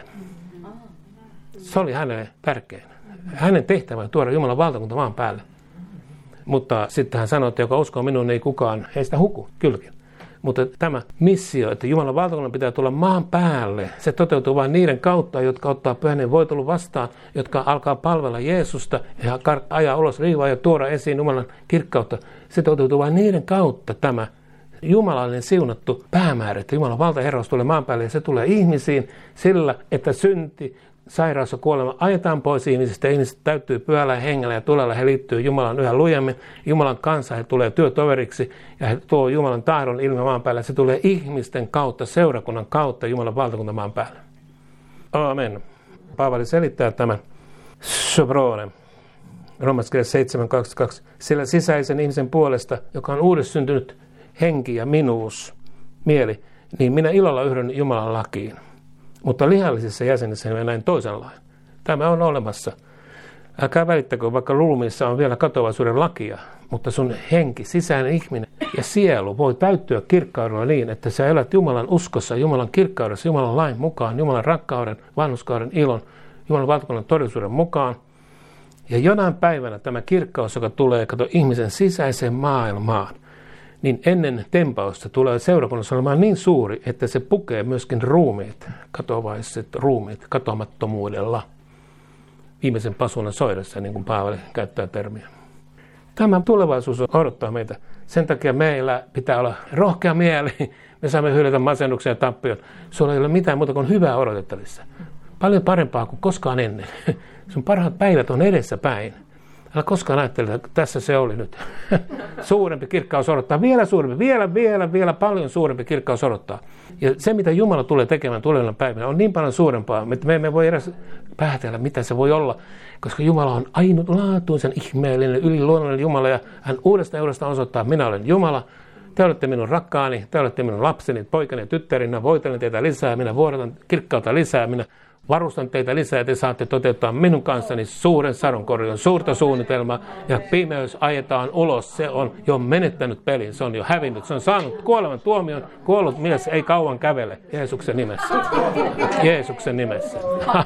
Se oli hänelle tärkein. Hänen tehtävä tuoda Jumalan valtakunta maan päälle. Mutta sitten hän sanoi, että joka uskoo minuun, ei kukaan heistä huku. Kylläkin. Mutta tämä missio, että Jumalan valtakunnan pitää tulla maan päälle, se toteutuu vain niiden kautta, jotka ottaa pyhän voitelun vastaan, jotka alkaa palvella Jeesusta ja ajaa ulos riivaa ja tuoda esiin Jumalan kirkkautta. Se toteutuu vain niiden kautta tämä jumalallinen siunattu päämäärä, että Jumalan valtaherraus tulee maan päälle ja se tulee ihmisiin sillä, että synti, sairaus ja kuolema ajetaan pois ihmisistä. Ihmiset täyttyy pyhällä hengellä ja tulella. He liittyy Jumalan yhä lujemmin. Jumalan kanssa he tulee työtoveriksi ja he tuo Jumalan tahdon ilme maan päälle. Se tulee ihmisten kautta, seurakunnan kautta Jumalan valtakunta maan päälle. Amen. Paavali selittää tämän. Sobrone. Roomalaiskirje seitsemän kaksikymmentäkaksi. Sillä sisäisen ihmisen puolesta, joka on uudessyntynyt henki ja minuus, mieli, niin minä ilolla yhdyn Jumalan lakiin. Mutta lihallisissa jäsenissä minä näin toisen lain. Tämä on olemassa. Älkää välittäkö, vaikka ruumiissa on vielä katoavaisuuden lakia, mutta sun henki, sisäinen ihminen ja sielu voi täyttyä kirkkaudella niin, että sä elät Jumalan uskossa, Jumalan kirkkaudessa, Jumalan lain mukaan, Jumalan rakkauden, vanhurskauden, ilon, Jumalan valtakunnan todellisuuden mukaan. Ja jonain päivänä tämä kirkkaus, joka tulee kato ihmisen sisäiseen maailmaan, niin ennen tempausta tulee seurakunnassa olemaan niin suuri, että se pukee myöskin ruumiit, katovaiset ruumiit, katoamattomuudella. Viimeisen pasunan soidessa, niin kuin Paavali käyttää termiä. Tämä tulevaisuus odottaa meitä. Sen takia meillä pitää olla rohkea mieli. Me saamme hylätä masennuksen ja tappion. Sulla ei ole mitään muuta kuin hyvää odotettavissa. Paljon parempaa kuin koskaan ennen. Sun parhaat päivät on edessä päin. Älä koskaan ajattele, että tässä se oli nyt. Suurempi kirkkaus odottaa. Vielä suurempi, vielä, vielä, vielä paljon suurempi kirkkaus odottaa. Ja se, mitä Jumala tulee tekemään tulevina päivinä, on niin paljon suurempaa, että me emme voi edes päätellä, mitä se voi olla. Koska Jumala on ainutlaatuisen ihmeellinen, yliluonnollinen Jumala. Ja hän uudestaan uudestaan osoittaa, että minä olen Jumala. Te olette minun rakkaani, te olette minun lapseni, poikani ja tyttärinä. Voitelen teitä lisää, minä vuodatan kirkkautta lisää, minä varustan teitä lisää, ja te saatte toteuttaa minun kanssani suuren sadonkorjuun, suurta suunnitelmaa, ja pimeys ajetaan ulos. Se on jo menettänyt pelin, se on jo hävinnyt, se on saanut kuoleman tuomion, kuollut mies ei kauan kävele, Jeesuksen nimessä. Jeesuksen nimessä.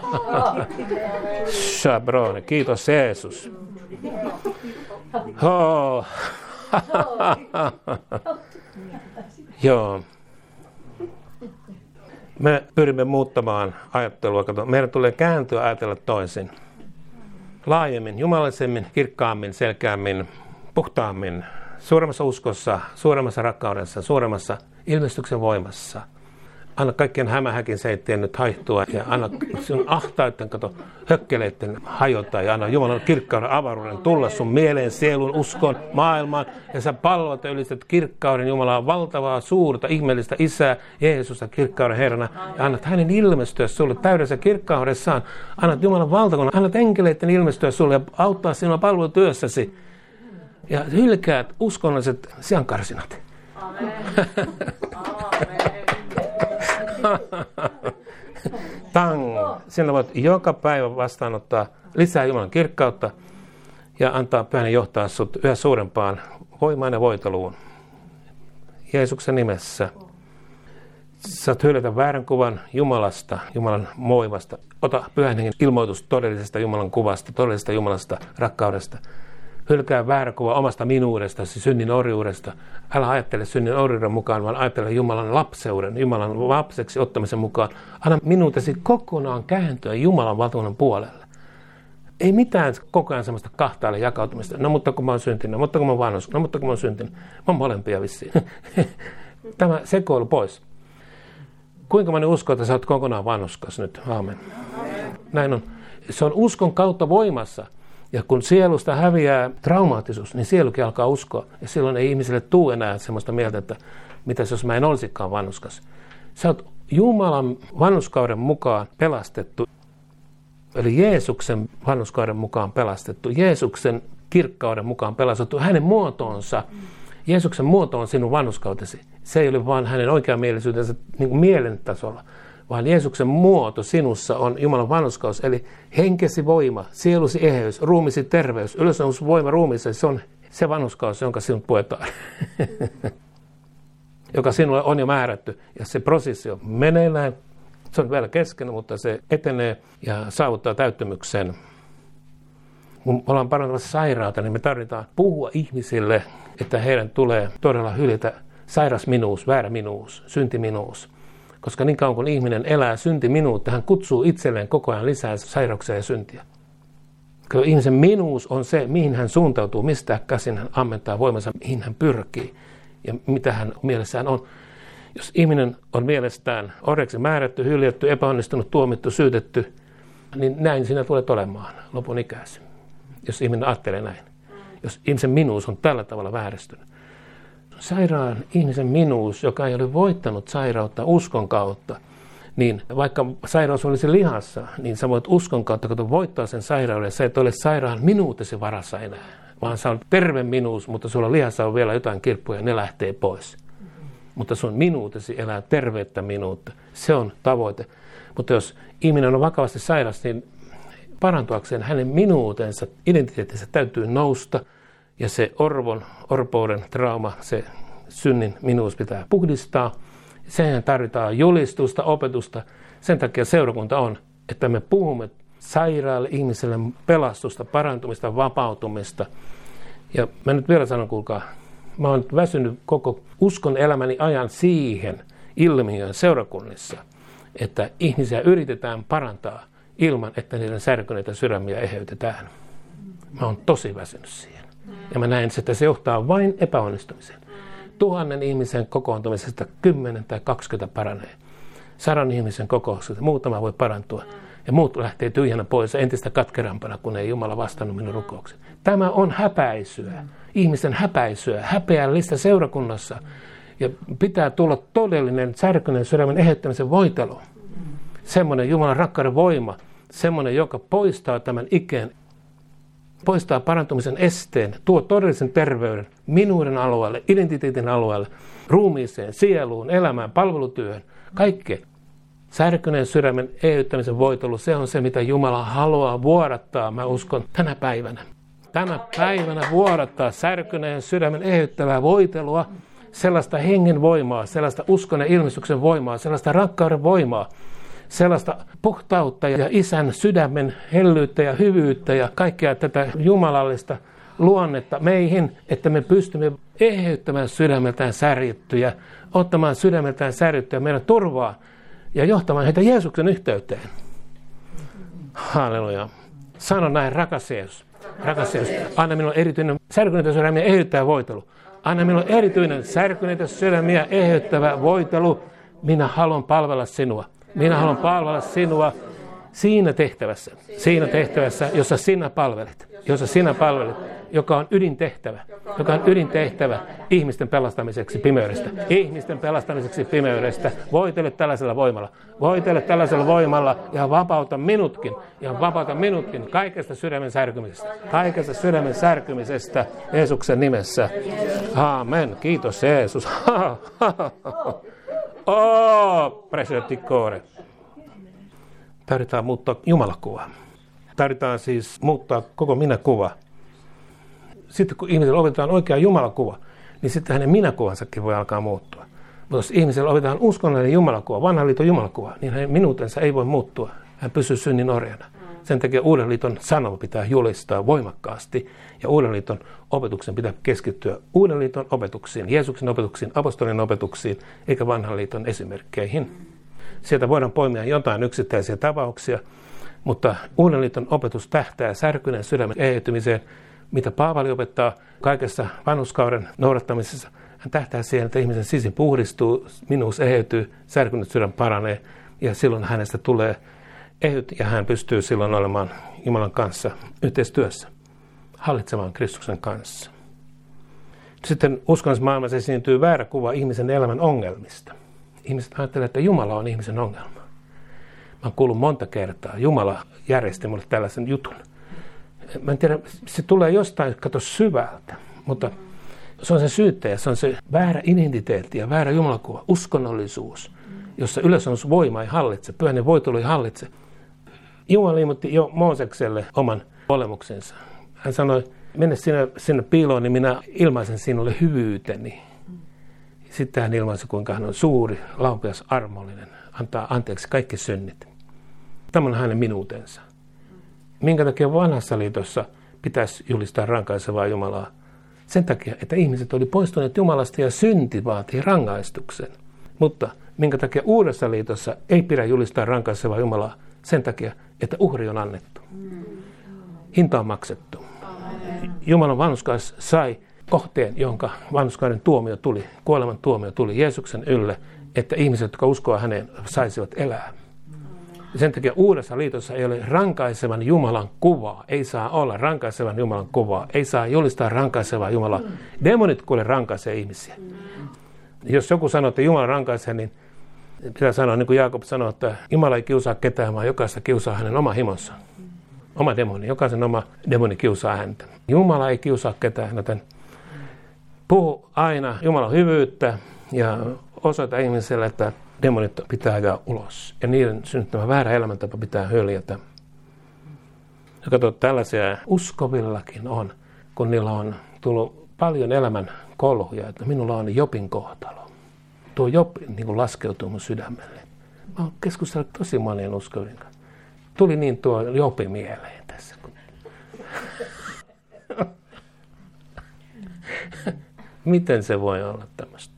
Shabrone, kiitos Jeesus. Oh. Joo. Me pyrimme muuttamaan ajattelua. Meidän tulee kääntyä ajatella toisin. Laajemmin, jumalallisemmin, kirkkaammin, selkeämmin, puhtaammin, suuremmassa uskossa, suuremmassa rakkaudessa, suuremmassa ilmestyksen voimassa. Anna kaikkien hämähäkin seittien nyt haihtua ja anna sun ahtaiden kato hökkeleiden hajota ja anna Jumalan kirkkauden avaruuden tulla sun mieleen, sielun, uskon, maailmaan. Ja sä palvot ja ylistät kirkkauden Jumalaa valtavaa, suurta, ihmeellistä Isää, Jeesusta kirkkauden Herrana. Ja annat hänen ilmestyä sulle täydessä kirkkaudessaan. Annat Jumalan valtakunnan, annat enkeleiden ilmestyä sulle ja auttaa sinua palvelutyössäsi. Ja hylkäät uskonnolliset siankarsinat. Amen. Tang. Sinä voit joka päivä vastaanottaa lisää Jumalan kirkkautta ja antaa Pyhän johtaa sut yhä suurempaan voimaan ja voiteluun. Jeesuksen nimessä. Saat hylätä väärän kuvan Jumalasta, Jumalan voimasta. Ota Pyhän Hengen ilmoitus todellisesta Jumalan kuvasta, todellisesta Jumalasta rakkaudesta. Hylkää väärä kuva omasta minuudestasi, synnin orjuudesta. Älä ajattele synnin orjuuden mukaan, vaan ajattele Jumalan lapseuden, Jumalan lapseksi ottamisen mukaan. Anna minuutesi kokonaan kääntyä Jumalan valtakunnan puolelle. Ei mitään koko ajan semmoista kahtaille jakautumista. No mutta kun mä oon syntynyt, no mutta kun mä oon vanhus, no mutta kun mä oon syntynyt. Mä oon molempia vissiin. Tämä sekoilu pois. Kuinka moni uskoo, että sä oot kokonaan vanhuskas nyt? Aamen. Näin on. Se on uskon kautta voimassa. Ja kun sielusta häviää traumaattisuus, niin sielukin alkaa uskoa. Ja silloin ei ihmiselle tule enää semmoista mieltä, että mitäs jos mä en olisikaan vanhuskas. Sä oot Jumalan vanhuskauden mukaan pelastettu. Eli Jeesuksen vanhuskauden mukaan pelastettu. Jeesuksen kirkkauden mukaan pelastettu. Hänen muotoonsa. Jeesuksen muoto on sinun vanhuskautesi. Se ei ole vaan hänen oikeamielisyytensä niin kuin mielen tasolla. Vaan Jeesuksen muoto sinussa on Jumalan vanhurskaus, eli henkesi voima, sielusi eheys, ruumisi terveys, ylösnousu voima ruumiissa, se on se vanhurskaus, jonka sinut puetaan, joka sinulle on jo määrätty. Ja se prosessi on meneillään, se on vielä kesken, mutta se etenee ja saavuttaa täyttymyksen. Kun ollaan parantamassa sairaata, niin me tarvitaan puhua ihmisille, että heidän tulee todella hyljätä sairas minuus, väärä minuus, syntiminuus. Koska niin kauan kun ihminen elää syntiminuutta, hän kutsuu itselleen koko ajan lisää sairauksia ja syntiä. Kyllä ihmisen minuus on se, mihin hän suuntautuu, mistä käsin hän ammentaa voimansa, mihin hän pyrkii ja mitä hän mielessään on. Jos ihminen on mielestään orjaksi määrätty, hyljätty, epäonnistunut, tuomittu, syytetty, niin näin sinä tulet olemaan lopun ikäsi. Jos ihminen ajattelee näin. Jos ihmisen minuus on tällä tavalla vääristynyt. Sairaan ihmisen minuus, joka ei ole voittanut sairautta uskon kautta, niin vaikka sairaus olisi lihassa, niin sä voit uskon kautta, kun voittaa sen sairauden, sä et ole sairaan minuutesi varassa enää, vaan sä olet terve minuus, mutta sulla lihassa on vielä jotain kirppuja ja ne lähtee pois. Mutta sun minuutesi elää terveettä minuutta. Se on tavoite. Mutta jos ihminen on vakavasti sairas, niin parantuakseen hänen minuutensa, identiteettinsä täytyy nousta. Ja se orvon, orpouden trauma, se synnin minuus pitää puhdistaa. Sehän tarvitaan julistusta, opetusta. Sen takia seurakunta on, että me puhumme sairaalle ihmiselle pelastusta, parantumista, vapautumista. Ja mä nyt vielä sanon, kuulkaa, mä oon väsynyt koko uskon elämäni ajan siihen ilmiöön seurakunnissa, että ihmisiä yritetään parantaa ilman, että niiden särkyneitä sydämiä eheytetään. Mä oon tosi väsynyt siihen. Ja mä näen, että se johtaa vain epäonnistumiseen. Tuhannen ihmisen kokoontumisesta kymmenen tai kaksikymmentä paranee. Sadan ihmisen kokouksesta muutama voi parantua. Ja muut lähtee tyhjänä pois entistä katkerampana, kun ei Jumala vastannut minun rukouksen. Tämä on häpäisyä. Ihmisten häpäisyä, häpeällistä seurakunnassa. Ja pitää tulla todellinen särkyneen sydämen eheyttämisen voitelu. Semmoinen Jumalan rakkauden voima. Semmoinen, joka poistaa tämän ikeen, poistaa parantumisen esteen, tuo todellisen terveyden minuuden alueelle, identiteetin alueelle, ruumiiseen, sieluun, elämään, palvelutyöhön, kaikkeen. Särkyneen sydämen eheyttämisen voitelu, se on se, mitä Jumala haluaa vuodattaa, mä uskon, tänä päivänä. Tänä päivänä vuodattaa särkyneen sydämen eheyttävää voitelua, sellaista hengen voimaa, sellaista uskon ja ilmestyksen voimaa, sellaista rakkauden voimaa, sellaista puhtautta ja isän sydämen hellyyttä ja hyvyyttä ja kaikkea tätä jumalallista luonnetta meihin, että me pystymme eheyttämään sydämeltään särjettyjä, ottamaan sydämeltään särjettyjä meidän turvaa ja johtamaan heitä Jeesuksen yhteyteen. Halleluja. Sano näin, rakas Jeesus. Rakas Jeesus, anna minulle erityinen särkyneitä sydämiä eheyttävä voitelu. Anna minulle erityinen särkyneitä sydämiä eheyttävä voitelu. Minä haluan palvella sinua. Minä haluan palvella sinua siinä tehtävässä, siinä tehtävässä, jossa sinä palvelit, jossa sinä palvelit, joka on ydintehtävä, joka on ydintehtävä ihmisten pelastamiseksi pimeydestä, ihmisten pelastamiseksi pimeydestä. Voitele tällaisella voimalla, voitele tällaisella voimalla ja vapauta minutkin, ja vapauta minutkin kaikesta sydämen särkymisestä, kaikesta sydämen särkymisestä Jeesuksen nimessä. Aamen, kiitos Jeesus. Oh, presidentti-koore. Tarvitaan muuttaa Jumalakuvaa. Tarvitaan siis muuttaa koko minäkuva. Sitten kun ihmisellä opetetaan oikea Jumalakuva, niin sitten hänen minäkuvansakin voi alkaa muuttua. Mutta jos ihmisellä opetetaan uskonnollinen Jumalakuva, vanhan liiton Jumalakuva, niin hänen minuutensa ei voi muuttua. Hän pysyy synnin orjana. Sen takia Uuden liiton sanoma pitää julistaa voimakkaasti ja Uuden liiton opetuksen pitää keskittyä Uuden liiton opetuksiin, Jeesuksen opetuksiin, apostolien opetuksiin eikä vanhan liiton esimerkkeihin. Sieltä voidaan poimia jotain yksittäisiä tapauksia, mutta Uuden liiton opetus tähtää särkyneen sydämen eheytymiseen, mitä Paavali opettaa kaikessa vanhurskauden noudattamisessa. Hän tähtää siihen, että ihmisen sisin puhdistuu, minuus eheytyy, särkynyt sydän paranee ja silloin hänestä tulee ehyt ja hän pystyy silloin olemaan Jumalan kanssa yhteistyössä, hallitsemaan Kristuksen kanssa. Sitten uskonnollisessa maailmassa esiintyy väärä kuva ihmisen elämän ongelmista. Ihmiset ajattelevat, että Jumala on ihmisen ongelma. Mä oon kuullut monta kertaa, Jumala järjesti mulle tällaisen jutun. Mä en tiedä, se tulee jostain, kato syvältä, mutta se on se syyttäjä, se on se väärä identiteetti ja väärä Jumalakuva, uskonnollisuus, jossa yleisönousvoima ei hallitse, pyhäinen voitelu ei hallitse. Jumala ilmoitti jo Moosekselle oman olemuksensa. Hän sanoi, mene sinne, sinne piiloon, niin minä ilmaisen sinulle hyvyyteni. Sitten hän ilmaisi, kuinka hän on suuri, laupeas, armollinen, antaa anteeksi kaikki synnit. Tämä on hänen minuutensa. Minkä takia vanhassa liitossa pitäisi julistaa rankaisevaa Jumalaa? Sen takia, että ihmiset oli poistuneet Jumalasta ja synti vaatii rangaistuksen. Mutta minkä takia uudessa liitossa ei pidä julistaa rankaisevaa Jumalaa? Sen takia, että uhri on annettu. Hinta on maksettu. Jumalan vanhurskaus sai kohteen, jonka vanhurskauden tuomio tuli, kuoleman tuomio tuli Jeesuksen ylle, että ihmiset, jotka uskovat häneen, saisivat elää. Sen takia uudessa liitossa ei ole rankaisevan Jumalan kuvaa. Ei saa olla rankaisevan Jumalan kuvaa. Ei saa julistaa rankaisevaa Jumalaa. Demonit kuule rankaisee ihmisiä. Jos joku sanoo, että Jumala rankaisee, niin pitää sanoa, niin kuin Jaakob sanoi, että Jumala ei kiusaa ketään, vaan jokaista kiusaa hänen oma himonsa. Oma demoni. Jokaisen oma demoni kiusaa häntä. Jumala ei kiusaa ketään, joten puhu aina Jumalan hyvyyttä ja osoita ihmiselle, että demonit pitää ajaa ulos. Ja niiden synnyttämä väärä elämäntapa pitää höljätä. Ja kato, tällaisia uskovillakin on, kun niillä on tullut paljon elämän kolhuja, että minulla on Jobin kohtalo. Tuo Job niin kuin laskeutuu mun sydämelle. Mä oon keskustellut tosi monien uskovien kanssa. Tuli niin tuo Jobi mieleen tässä. Miten se voi olla tämmöistä?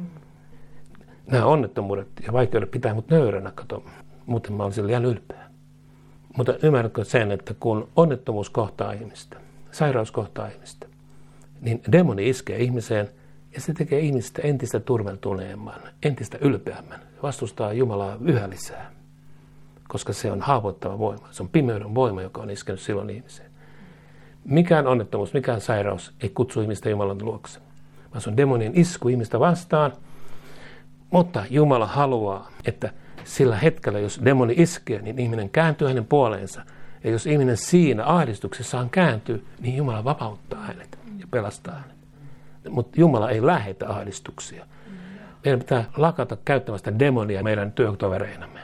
Nämä onnettomuudet ja vaikeudet pitää mut nöyränä, kato. Muuten mä olisin liian ylpeä. Mutta ymmärrätkö sen, että kun onnettomuus kohtaa ihmistä, sairaus kohtaa ihmistä, niin demoni iskee ihmiseen ja se tekee ihmistä entistä turmeltuneemman, entistä ylpeämmän. Vastustaa Jumalaa yhä lisää, koska se on haavoittava voima. Se on pimeyden voima, joka on iskenyt silloin ihmiseen. Mikään onnettomuus, mikään sairaus ei kutsu ihmistä Jumalan luokse, vaan se on demonien isku ihmistä vastaan. Mutta Jumala haluaa, että sillä hetkellä, jos demoni iskee, niin ihminen kääntyy hänen puoleensa. Ja jos ihminen siinä ahdistuksessaan kääntyy, niin Jumala vapauttaa hänet ja pelastaa hänet. Mutta Jumala ei lähetä ahdistuksia. Meidän pitää lakata käyttämästä demonia meidän työtovereinamme.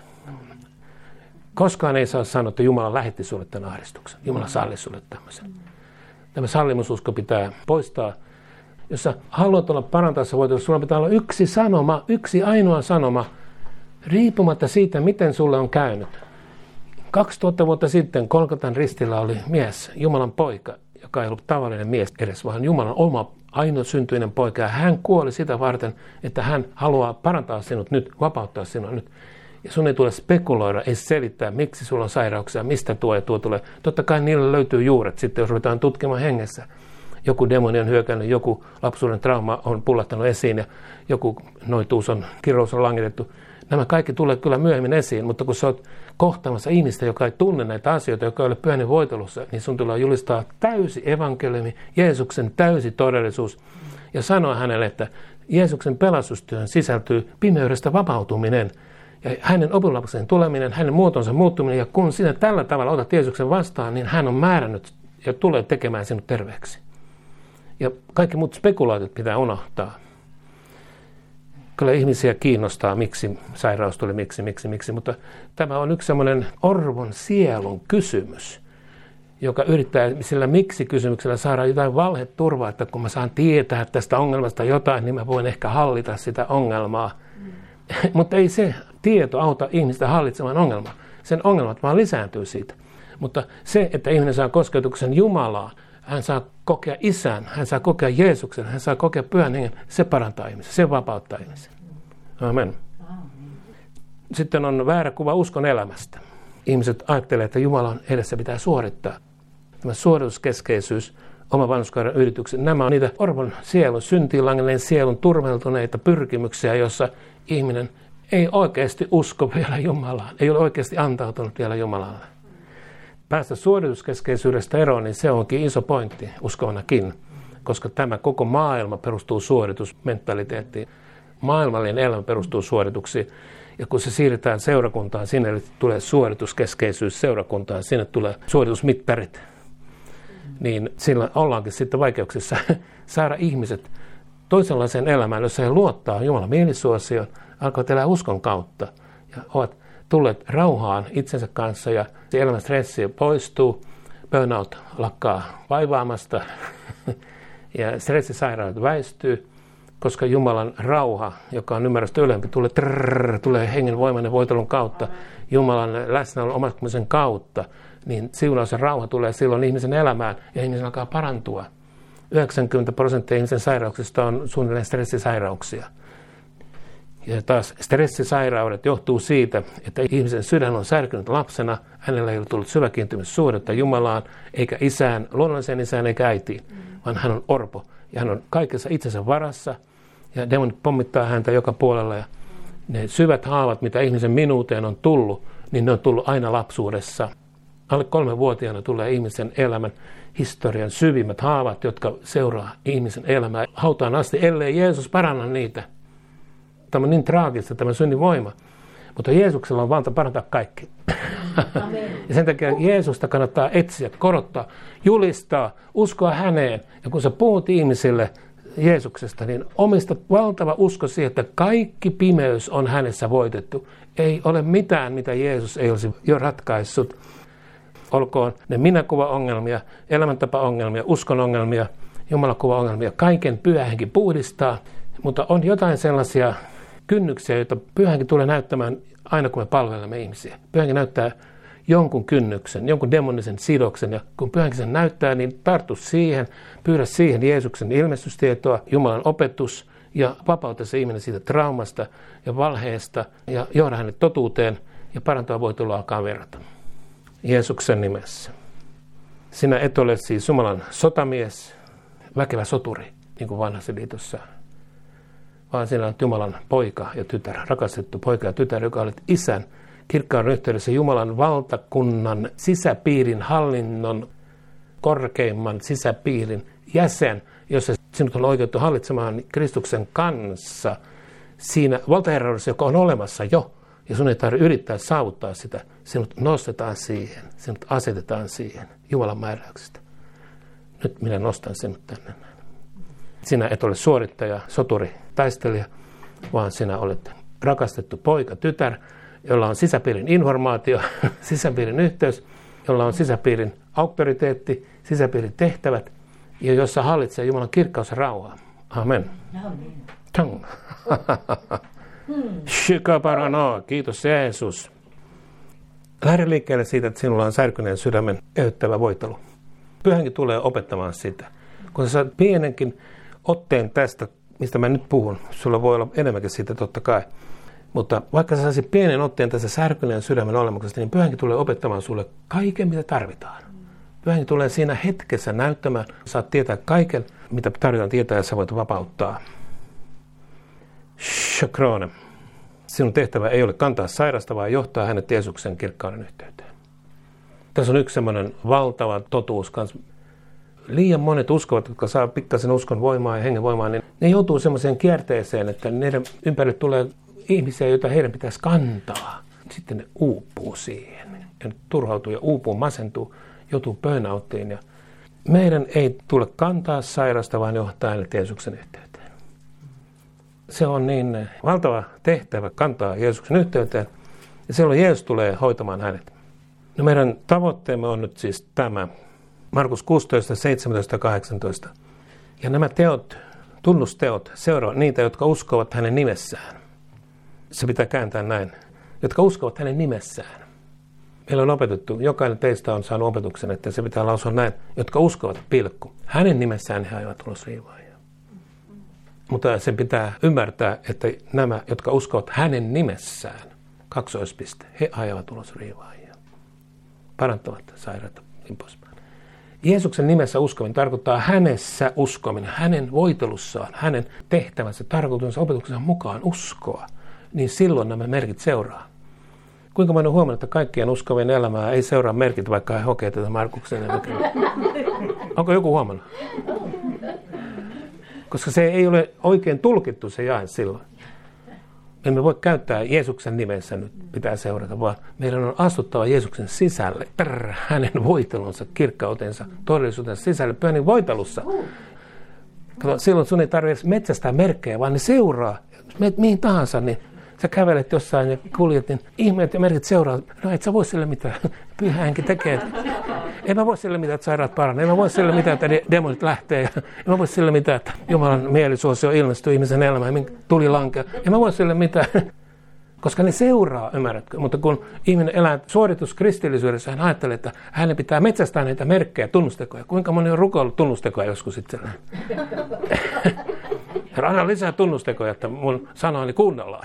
Koskaan ei saa sanoa, että Jumala lähetti sulle tämän ahdistuksen. Jumala salli sulle tämmöisen. Tämä sallimususko pitää poistaa. Jos sä haluat olla parantaessa voitossa, sulla pitää olla yksi sanoma, yksi ainoa sanoma, riippumatta siitä, miten sulle on käynyt. kaksituhatta vuotta sitten Golgotan ristillä oli mies, Jumalan poika, joka ei ollut tavallinen mies edes, vaan Jumalan oma ainoasyntyinen poika. Ja hän kuoli sitä varten, että hän haluaa parantaa sinut nyt, vapauttaa sinut nyt. Ja sun ei tule spekuloida, ei selittää, miksi sulla on sairauksia, mistä tuo ja tuo tulee. Totta kai niille löytyy juuret sitten, jos ruvetaan tutkimaan hengessä. Joku demoni on hyökännyt, joku lapsuuden trauma on pullahtanut esiin ja joku noituus on, kirous on langitettu. Nämä kaikki tulee kyllä myöhemmin esiin, mutta kun sä oot kohtaamassa ihmistä, joka ei tunne näitä asioita, joka ei ole pyhän voitelussa, niin sun tulee julistaa täysi evankeliumi, Jeesuksen täysi todellisuus ja sanoa hänelle, että Jeesuksen pelastustyön sisältyy pimeydestä vapautuminen ja hänen opinlapseen tuleminen, hänen muotonsa muuttuminen ja kun sinä tällä tavalla otat Jeesuksen vastaan, niin hän on määrännyt ja tulee tekemään sinut terveeksi. Ja kaikki muut spekulaatit pitää unohtaa. Kyllä ihmisiä kiinnostaa, miksi sairaus tuli, miksi, miksi, miksi, mutta tämä on yksi semmoinen orvon sielun kysymys, joka yrittää sillä miksi-kysymyksellä saada jotain valheturvaa, että kun mä saan tietää tästä ongelmasta jotain, niin mä voin ehkä hallita sitä ongelmaa. Mm. Mutta ei se tieto auta ihmistä hallitsemaan ongelmaa. Sen ongelmat vaan lisääntyy siitä. Mutta se, että ihminen saa kosketuksen Jumalaan, hän saa kokea Isän, hän saa kokea Jeesuksen, hän saa kokea Pyhän Hengen, se parantaa ihmisen, se vapauttaa ihmisen. Amen. Sitten on väärä kuva uskon elämästä. Ihmiset ajattelee, että Jumalan edessä pitää suorittaa. Tämä suorituskeskeisyys, oma vanhurskauden yritykset, nämä on niitä orvon sielun, syntiin langenneen sielun turmeltuneita pyrkimyksiä, jossa ihminen ei oikeasti usko vielä Jumalaan, ei ole oikeasti antautunut vielä Jumalalle. Päästä suorituskeskeisyydestä eroon, niin se onkin iso pointti uskonakin, koska tämä koko maailma perustuu suoritusmentaliteettiin. Maailmallinen elämä perustuu suorituksiin. Ja kun se siirretään seurakuntaan, sinne tulee suorituskeskeisyys seurakuntaan, sinne tulee suoritusmittarit, niin sillä ollaankin sitten vaikeuksissa saada ihmiset toisenlaiseen elämään, jossa he luottaa Jumalan mielisuosioon, alkavat elää uskon kautta ja ovat tulleet rauhaan itsensä kanssa ja elämän stressi poistuu, burnout lakkaa vaivaamasta ja stressisairaudet väistyy, koska Jumalan rauha, joka on ymmärrystä ylempi, tulee, trrr, tulee hengen voimainen voitelun kautta, Jumalan läsnäolon omaksumisen kautta, niin siunaus ja rauha tulee silloin ihmisen elämään ja ihmisen alkaa parantua. yhdeksänkymmentä prosenttia ihmisen sairauksista on suunnilleen stressisairauksia. Ja taas stressisairaudet johtuu siitä, että ihmisen sydän on särkynyt lapsena, hänellä ei ole tullut syväkiintymyssuhdetta Jumalaan, eikä isään, luonnolliseen isään eikä äitiin, vaan hän on orpo. Ja hän on kaikessa itsensä varassa, ja demonit pommittaa häntä joka puolella. Ja ne syvät haavat, mitä ihmisen minuuteen on tullut, niin ne on tullut aina lapsuudessa. Alle kolmevuotiaana tulee ihmisen elämän historian syvimmät haavat, jotka seuraa ihmisen elämää hautaan asti, ellei Jeesus paranna niitä. Tämä on niin traagista, tämä synnin voima. Mutta Jeesuksella on valta parantaa kaikki. Amen. Ja sen takia Jeesusta kannattaa etsiä, korottaa, julistaa, uskoa häneen. Ja kun sä puhut ihmisille Jeesuksesta, niin omista valtava usko siihen, että kaikki pimeys on hänessä voitettu. Ei ole mitään, mitä Jeesus ei olisi jo ratkaissut. Olkoon ne minäkuvaongelmia, elämäntapaongelmia, uskonongelmia, jumalakuvaongelmia, kaiken Pyhä Henki puhdistaa, mutta on jotain sellaisia kynnyksiä, joita Pyhä Henki tulee näyttämään aina kun me palvelemme ihmisiä. Pyhä Henki näyttää jonkun kynnyksen, jonkun demonisen sidoksen, ja kun Pyhä Henki sen näyttää, niin tartu siihen, pyydä siihen Jeesuksen ilmestystietoa, Jumalan opetus, ja vapauta se ihminen siitä traumasta ja valheesta, ja johda hänet totuuteen, ja parantaa voitolla alkaa verrata. Jeesuksen nimessä. Sinä et ole siis Jumalan sotamies, väkevä soturi, niin kuin vanhassa liitossa, vaan sinä olet Jumalan poika ja tytär, rakastettu poika ja tytär, joka olet isän, kirkkaan yhteydessä Jumalan valtakunnan sisäpiirin hallinnon, korkeimman sisäpiirin jäsen, jossa sinut on oikeutettu hallitsemaan Kristuksen kanssa siinä valtaherraudessa, joka on olemassa jo, ja sun ei tarvitse yrittää saavuttaa sitä. Sinut nostetaan siihen, sinut asetetaan siihen Jumalan määräyksestä. Nyt minä nostan sinut tänne. Sinä et ole suorittaja, soturi, taistelija, vaan sinä olet rakastettu poika, tytär, jolla on sisäpiirin informaatio, sisäpiirin yhteys, jolla on sisäpiirin auktoriteetti, sisäpiirin tehtävät, ja jossa hallitsee Jumalan kirkkaus ja rauha. Amen. Amen. Shikaparano, kiitos Jeesus. Lähde liikkeelle siitä, että sinulla on särkyneen sydämen ehdyttävä voitelu. Pyhä Henki tulee opettamaan sitä. Kun sä saat pienenkin otteen tästä, mistä mä nyt puhun, sulla voi olla enemmänkin siitä totta kai. Mutta vaikka sä saisit pienen otteen tässä särkyneen sydämen olemuksesta, niin Pyhä Henki tulee opettamaan sulle kaiken, mitä tarvitaan. Pyhä Henki tulee siinä hetkessä näyttämään, saat tietää kaiken, mitä tarvitaan tietää, ja sä voit vapauttaa. Shakrone. Sinun tehtävä ei ole kantaa sairasta, vaan johtaa hänet Jeesuksen kirkkauden yhteyteen. Tässä on yksi semmoinen valtava totuus kanssa. Liian monet uskovat, jotka saa pikkasen uskon voimaa ja hengen voimaa, niin ne joutuu semmoiseen kierteeseen, että niiden ympärille tulee ihmisiä, joita heidän pitäisi kantaa. Sitten ne uupuu siihen. Ja turhautuu ja uupuu, masentuu, joutuu burnouttiin. Ja meidän ei tule kantaa sairasta, vaan johtaa hänet Jeesuksen yhteyteen. Se on niin valtava tehtävä kantaa Jeesuksen yhteyteen, ja silloin Jeesus tulee hoitamaan hänet. No meidän tavoitteemme on nyt siis tämä, Markus kuusitoista, seitsemäntoista ja kahdeksantoista. Ja nämä teot, tunnusteot, seuraavat niitä, jotka uskovat hänen nimessään. Se pitää kääntää näin. Jotka uskovat hänen nimessään. Meillä on opetettu, jokainen teistä on saanut opetuksen, että se pitää lausua näin. Jotka uskovat, pilkku. Hänen nimessään he aivat ulos riivaajia. Mutta sen pitää ymmärtää, että nämä, jotka uskovat hänen nimessään, kaksoispiste, he ajavat ulos riivaajia. Parantavat sairaita, niin poispäin. Jeesuksen nimessä uskominen tarkoittaa hänessä uskominen, hänen voitelussaan, hänen tehtävänsä, tarkoituksensa, opetuksensa mukaan uskoa. Niin silloin nämä merkit seuraa. Kuinka mä olen huomannut, että kaikkien uskovien elämää ei seuraa merkit, vaikka he hokee tätä Markuksen. Onko joku huomannut? Koska se ei ole oikein tulkittu se jae silloin. Emme voi käyttää Jeesuksen nimessä nyt pitää seurata, vaan meidän on astuttava Jeesuksen sisälle, Trrr, hänen voitelunsa, kirkkautensa, todellisuutensa sisälle, Pyhän voitelussa. Kato, silloin sun ei tarvitse metsästää merkkejä, vaan ne seuraa. Jos meet mihin tahansa, niin sä kävelet jossain ja kuljet, niin ihmeet ja merkit seuraa. No et sä voi sille mitään. Pyhä Henki tekee. En mä voi sille mitään, että sairaat paranee. En mä voi sille mitään, että demonit lähtee. En mä voi sille mitään, että Jumalan mielisuosio ilmestyy ihmisen elämään ja tuli lankea. En mä voi sille mitään. Koska ne seuraa, ymmärrätkö? Mutta kun ihminen elää suorituskristillisyydessä, hän ajattelee, että hänen pitää metsästää niitä merkkejä, tunnustekoja. Kuinka moni on rukoillut tunnustekoja joskus itsellään? Anna lisää tunnustekoja, että mun sanoani kuunnellaan.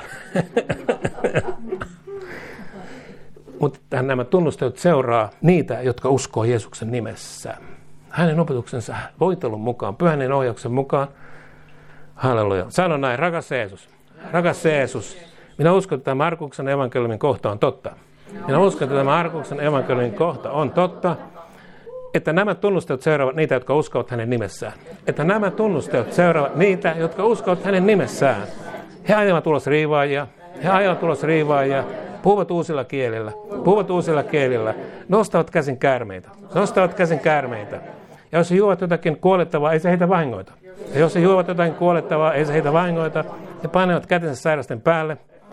Mutta nämä tunnusteot seuraa niitä, jotka uskoo Jeesuksen nimessä. Hänen opetuksensa voitelun mukaan, Pyhän ohjauksen mukaan. Halleluja. Sano näin, rakas Jeesus. Rakas Jeesus. Minä uskon, että tämä Markuksen evankeliumin kohta on totta. Minä uskon, että tämä Markuksen evankeliumin kohta on totta. Että nämä tunnusteot seuraavat niitä, jotka uskovat hänen nimessään. Että nämä tunnusteot seuraavat niitä, jotka uskovat hänen nimessään. He ajavat ulos riivaajia. He ajavat ulos riivaajia. Puhuvat uusilla kielillä. Puhuvat uusilla kielillä. Nostavat käsin käärmeitä. Nostavat käsin käärmeitä. Ja jos he juovat jotakin kuolettavaa, ei se heitä vahingoita. Ja jos he juovat jotakin kuolettavaa, ei se heitä vahingoita. He panevat kätensä sairasten päälle.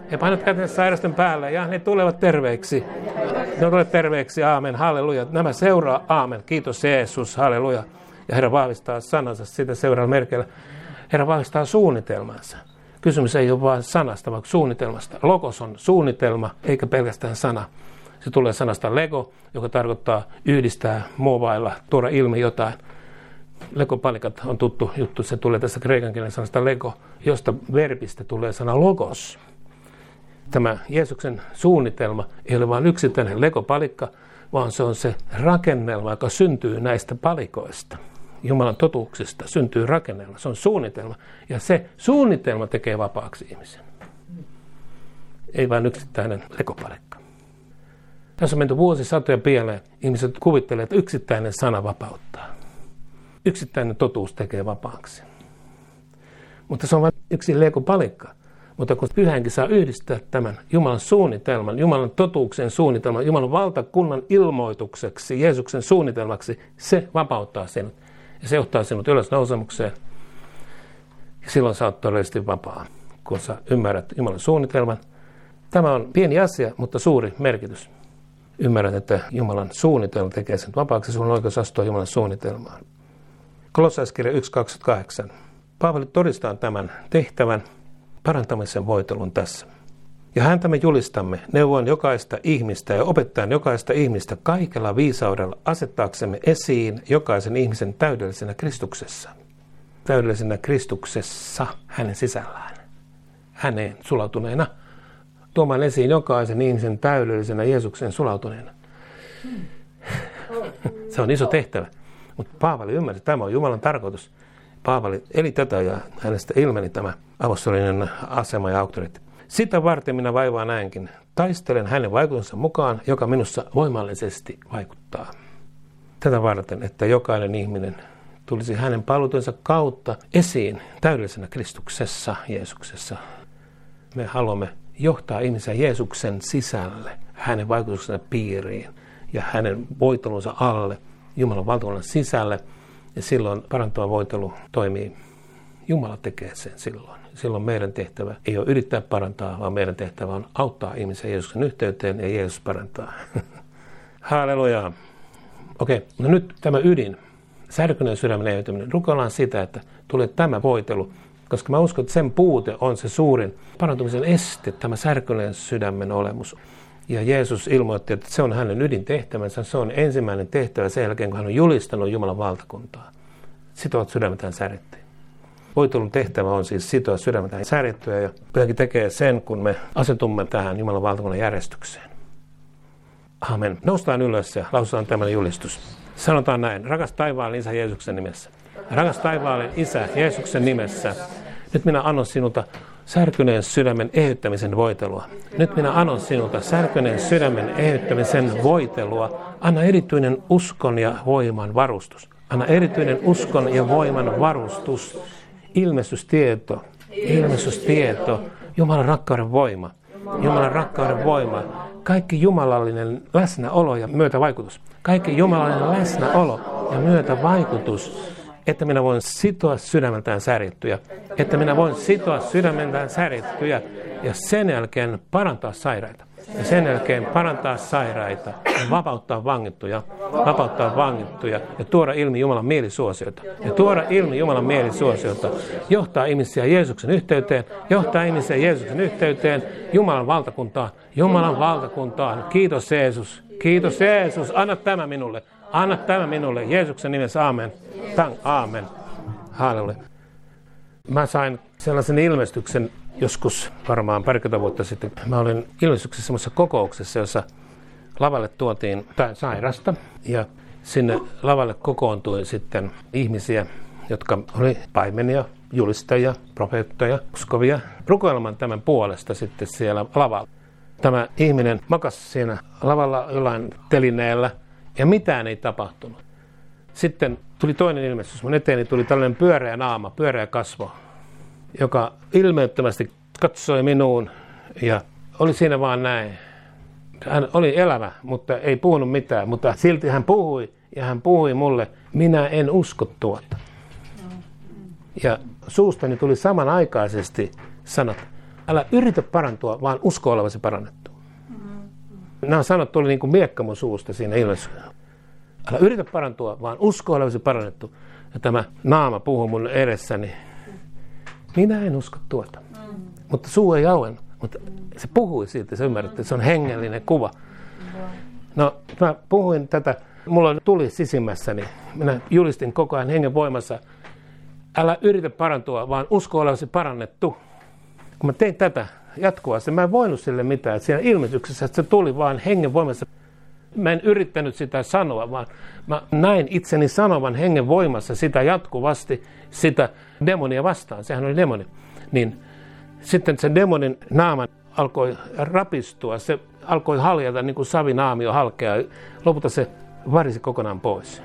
Ja painat kätensä sairasten päälle ja ne tulevat terveiksi. Ne tulevat terveiksi, aamen, halleluja. Nämä seuraa, aamen, kiitos Jeesus, halleluja. Ja Herra vahvistaa sanansa sitä seuraavalla merkeillä. Herra vahvistaa suunnitelmansa. Kysymys ei ole vain sanasta, vaan suunnitelmasta. Logos on suunnitelma, eikä pelkästään sana. Se tulee sanasta lego, joka tarkoittaa yhdistää, muovailla, tuoda ilmi jotain. Legopalikat on tuttu juttu, se tulee tästä kreikan kielen sanasta lego, josta verbistä tulee sana logos. Tämä Jeesuksen suunnitelma ei ole vain yksittäinen legopalikka, vaan se on se rakennelma, joka syntyy näistä palikoista. Jumalan totuuksista syntyy rakennelma, se on suunnitelma. Ja se suunnitelma tekee vapaaksi ihmisen. Ei vain yksittäinen legopalikka. Tässä on menty vuosisatoja pieleen. Ihmiset kuvittelevat, että yksittäinen sana vapauttaa. Yksittäinen totuus tekee vapaaksi. Mutta se on vain yksi legopalikka. Mutta kun pyhänkin saa yhdistää tämän Jumalan suunnitelman, Jumalan totuuksen suunnitelman, Jumalan valtakunnan ilmoitukseksi, Jeesuksen suunnitelmaksi, se vapauttaa sinut. Ja se johtaa sinut ylösnousemukseen. Ja silloin sä oot todellisesti vapaa, kun sä ymmärrät Jumalan suunnitelman. Tämä on pieni asia, mutta suuri merkitys. Ymmärrät, että Jumalan suunnitelma tekee sen vapaaksi. Sulla on oikeus astua Jumalan suunnitelmaan. Kolossaiskirja yksi kaksikymmentäkahdeksan. Paavali todistaa tämän tehtävän parantamisen voitelun tässä. Ja häntä me julistamme, neuvoin jokaista ihmistä ja opettaen jokaista ihmistä kaikella viisaudella asettaaksemme esiin jokaisen ihmisen täydellisenä Kristuksessa. Täydellisenä Kristuksessa hänen sisällään. Häneen sulautuneena. Tuomaan esiin jokaisen ihmisen täydellisenä Jeesuksen sulautuneena. Se on iso tehtävä. Mutta Paavali ymmärsi, että tämä on Jumalan tarkoitus. Paavali eli tätä ja hänestä ilmeni tämä apostolinen asema ja auktoriteetti. Sitä varten minä vaivaa näinkin. Taistelen hänen vaikutuksensa mukaan, joka minussa voimallisesti vaikuttaa. Tätä varten, että jokainen ihminen tulisi hänen palvelutensa kautta esiin täydellisenä Kristuksessa, Jeesuksessa. Me haluamme johtaa ihmisiä Jeesuksen sisälle, hänen vaikutuksensa piiriin ja hänen voitelunsa alle, Jumalan valtakunnan sisälle. Ja silloin parantava voitelu toimii. Jumala tekee sen silloin. Silloin meidän tehtävä ei ole yrittää parantaa, vaan meidän tehtävä on auttaa ihmisiä Jeesuksen yhteyteen ja Jeesus parantaa. Halleluja. Okei, okay. No nyt tämä ydin, särkyneen sydämen eheytyminen. Rukoillaan sitä, että tulee tämä voitelu, koska mä uskon, että sen puute on se suurin parantumisen este, tämä särkyneen sydämen olemus. Ja Jeesus ilmoitti, että se on hänen ydintehtävänsä, se on ensimmäinen tehtävä sen jälkeen, kun hän on julistanut Jumalan valtakuntaa. Sitovat sydämetään särjettyä. Voitelun tehtävä on siis sitoa sydämetään särjettyä ja pyhäkin tekee sen, kun me asetumme tähän Jumalan valtakunnan järjestykseen. Amen. Noustaan ylös ja lausutaan tämän julistus. Sanotaan näin. Rakas taivaallinen Isä Jeesuksen nimessä. Rakas taivaallinen Isä Jeesuksen nimessä. Nyt minä annan sinulta särkyneen sydämen eheyttämisen voitelua. Nyt minä annan sinulta särkyneen sydämen eheyttämisen voitelua. Anna erityinen uskon ja voiman varustus. Anna erityinen uskon ja voiman varustus. Ilmestystieto. Ilmestystieto. Jumalan rakkauden voima. Jumalan rakkauden voima. Kaikki jumalallinen läsnäolo ja myötävaikutus. Kaikki jumalallinen läsnäolo ja myötävaikutus. Että minä voin sitoa sydämeltään särjettyjä. Että minä voin sitoa sydämeltään särjettyjä ja sen jälkeen parantaa sairaita. Ja sen jälkeen parantaa sairaita ja vapauttaa vangittuja, vapauttaa vangittuja ja tuoda ilmi Jumalan mielisuosiota. Ja tuoda ilmi Jumalan mielisuosiota, johtaa ihmisiä Jeesuksen yhteyteen, johtaa ihmisiä Jeesuksen yhteyteen, Jumalan valtakuntaan, Jumalan valtakuntaan. Kiitos Jeesus, kiitos Jeesus, anna tämä minulle, anna tämä minulle, Jeesuksen nimessä, aamen, tang, aamen, halleluja. Mä sain sellaisen ilmestyksen joskus varmaan parikymmentä vuotta sitten. Mä olin ilmestyksessä semmoisessa kokouksessa, jossa lavalle tuotiin sairasta ja sinne lavalle kokoontui sitten ihmisiä, jotka oli paimenia, julistajia, profeettoja, uskovia, rukoilemaan tämän puolesta sitten siellä lavalla. Tämä ihminen makasi siinä lavalla jollain telineellä ja mitään ei tapahtunut. Sitten tuli toinen ilmestys. Mun eteeni tuli tällainen pyöreä naama, pyöreä kasvo, joka ilmeettömästi katsoi minuun ja oli siinä vaan näin. Hän oli elävä, mutta ei puhunut mitään, mutta silti hän puhui ja hän puhui mulle, minä en usko tuota. Ja suustani tuli samanaikaisesti sanat, Älä yritä parantua, vaan usko olevasi parannettu. Nämä sanat tuli niin kuin miekka mun suusta siinä ilmestyksessä. Älä yritä parantua, vaan usko olevasi parannettu. Ja tämä naama puhuu mun edessäni. Minä en usko tuota. Mutta suu ei auennut. Mutta se puhui siitä, se ymmärrätte, että se on hengellinen kuva. No, mä puhuin tätä, mulla tuli sisimmässäni. Minä julistin koko ajan hengen voimassa. Älä yritä parantua, vaan usko olevasi parannettu. Kun mä tein tätä jatkuvasti, mä en voinut sille mitään. Että siinä ilmestyksessä että se tuli vaan hengen voimassa. Mä en yrittänyt sitä sanoa, vaan mä näin itseni sanovan hengen voimassa sitä jatkuvasti, sitä demonia vastaan. Sehän oli demoni. Niin sitten se demonin naama alkoi rapistua, se alkoi haljata niin kuin savinaamio halkeaa. Lopulta se varisi kokonaan pois.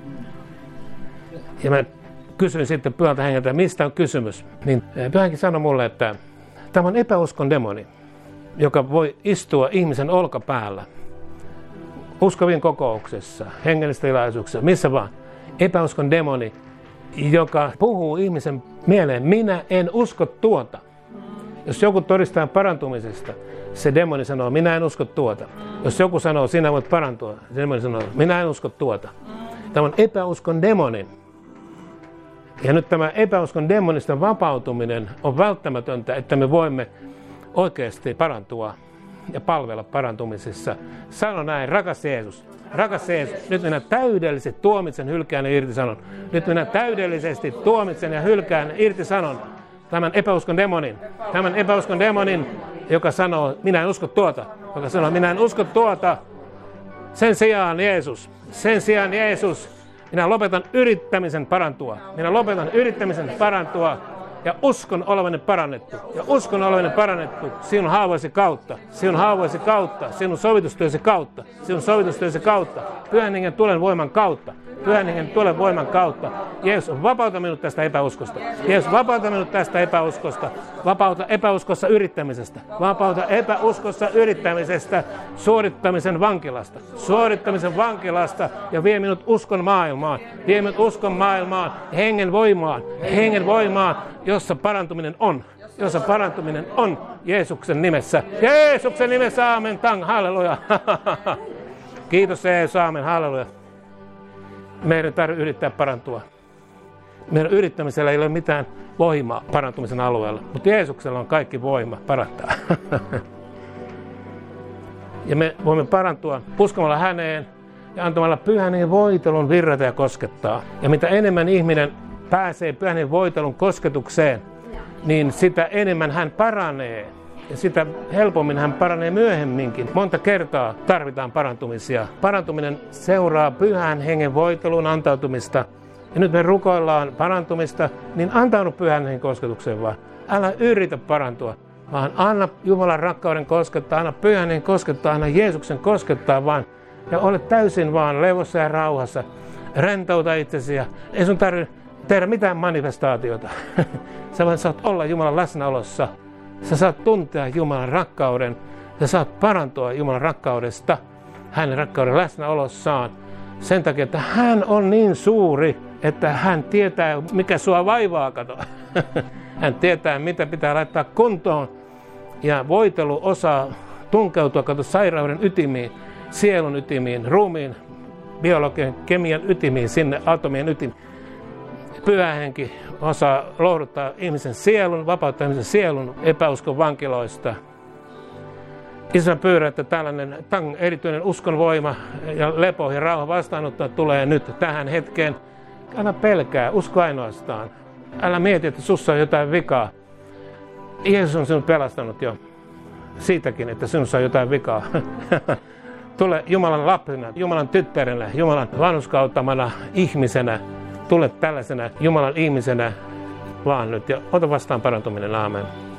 Ja mä kysyin sitten pyhältä hengeltä, mistä on kysymys. Niin pyhä henki sanoi mulle, että tämä on epäuskon demoni, joka voi istua ihmisen olkapäällä. Uskovien kokouksessa, hengellisissä tilaisuuksissa, missä vaan. Epäuskon demoni, joka puhuu ihmisen mieleen, minä en usko tuota. Jos joku todistaa parantumisesta, se demoni sanoo, minä en usko tuota. Jos joku sanoo, sinä voit parantua, se demoni sanoo, minä en usko tuota. Tämä on epäuskon demoni. Ja nyt tämä epäuskon demonista vapautuminen on välttämätöntä, että me voimme oikeasti parantua ja palvella parantumisessa. Sano näin, rakas Jeesus, rakas Jeesus, nyt minä täydellisesti tuomitsen, hylkään ja irtisanon. Nyt minä täydellisesti tuomitsen ja hylkään ja irtisanon tämän epäuskon demonin. Tämän epäuskon demonin, joka sanoo, minä en usko tuota. Joka sanoo, minä en usko tuota. Sen sijaan Jeesus, sen sijaan Jeesus, minä lopetan yrittämisen parantua. Minä lopetan yrittämisen parantua. Ja uskon olevani parannettu. Ja uskon olevani parannettu sinun haavoisi kautta. Sinun haavoisi kautta. Sinun sovitustyösi kautta. Sinun sovitustyösi kautta. Pyhän hengen tulen voiman kautta. Pyhän hengen tulen voiman kautta. Jeesus, vapauta minut tästä epäuskosta. Jeesus, vapauta minut tästä epäuskosta. Vapauta epäuskossa yrittämisestä. Vapauta epäuskossa yrittämisestä. Suorittamisen vankilasta. Suorittamisen vankilasta. Ja vie minut uskon maailmaan. Vie minut uskon maailmaan. Hengen voimaan. Hengen voimaan. Jossa parantuminen on. Jossa parantuminen on Jeesuksen nimessä. Jeesuksen nimessä, aamen, tang, halleluja. Kiitos Jeesus, aamen, halleluja. Meidän ei tarvitse yrittää parantua. Meidän yrittämisellä ei ole mitään voimaa parantumisen alueella, mutta Jeesuksella on kaikki voima parantaa. Ja me voimme parantua uskomalla häneen ja antamalla pyhän hengen voitelun virrata ja koskettaa. Ja mitä enemmän ihminen pääsee pyhän hengen voitelun kosketukseen, niin sitä enemmän hän paranee. Ja sitä helpommin hän paranee myöhemminkin. Monta kertaa tarvitaan parantumisia. Parantuminen seuraa pyhän hengen voitelun antautumista. Ja nyt me rukoillaan parantumista, niin antaudu pyhän hengen kosketukseen vaan. Älä yritä parantua, vaan anna Jumalan rakkauden koskettaa, anna pyhän hengen koskettaa, anna Jeesuksen koskettaa vaan. Ja ole täysin vaan levossa ja rauhassa. Rentouta itsesi ja ei sun tarvitse tehdä mitään manifestaatiota. Sä voit saat olla Jumalan läsnäolossa. Sä saat tuntea Jumalan rakkauden. Sä saat parantua Jumalan rakkaudesta. Hänen rakkauden läsnäolossaan. Sen takia, että hän on niin suuri, että hän tietää, mikä sua vaivaa, kato. Hän tietää, mitä pitää laittaa kuntoon. Ja voitelu osaa tunkeutua, kato, sairauden ytimiin, sielun ytimiin, ruumiin, biologian, kemian ytimiin, sinne atomien ytimiin. Pyhä henki osaa lohduttaa ihmisen sielun, vapauttaa ihmisen sielun epäuskon vankiloista. Isä pyydän, että tällainen tang, erityinen uskonvoima ja lepo ja rauha vastaanotto tulee nyt tähän hetkeen. Älä pelkää, usko ainoastaan. Älä mieti, että sussa on jotain vikaa. Jeesus on sinut pelastanut jo siitäkin, että sinussa on jotain vikaa. Tule Jumalan lapsena, Jumalan tyttärenä, Jumalan vanhurskauttamana ihmisenä. Tule tällaisena Jumalan ihmisenä vaan nyt ja ota vastaan parantuminen. Aamen.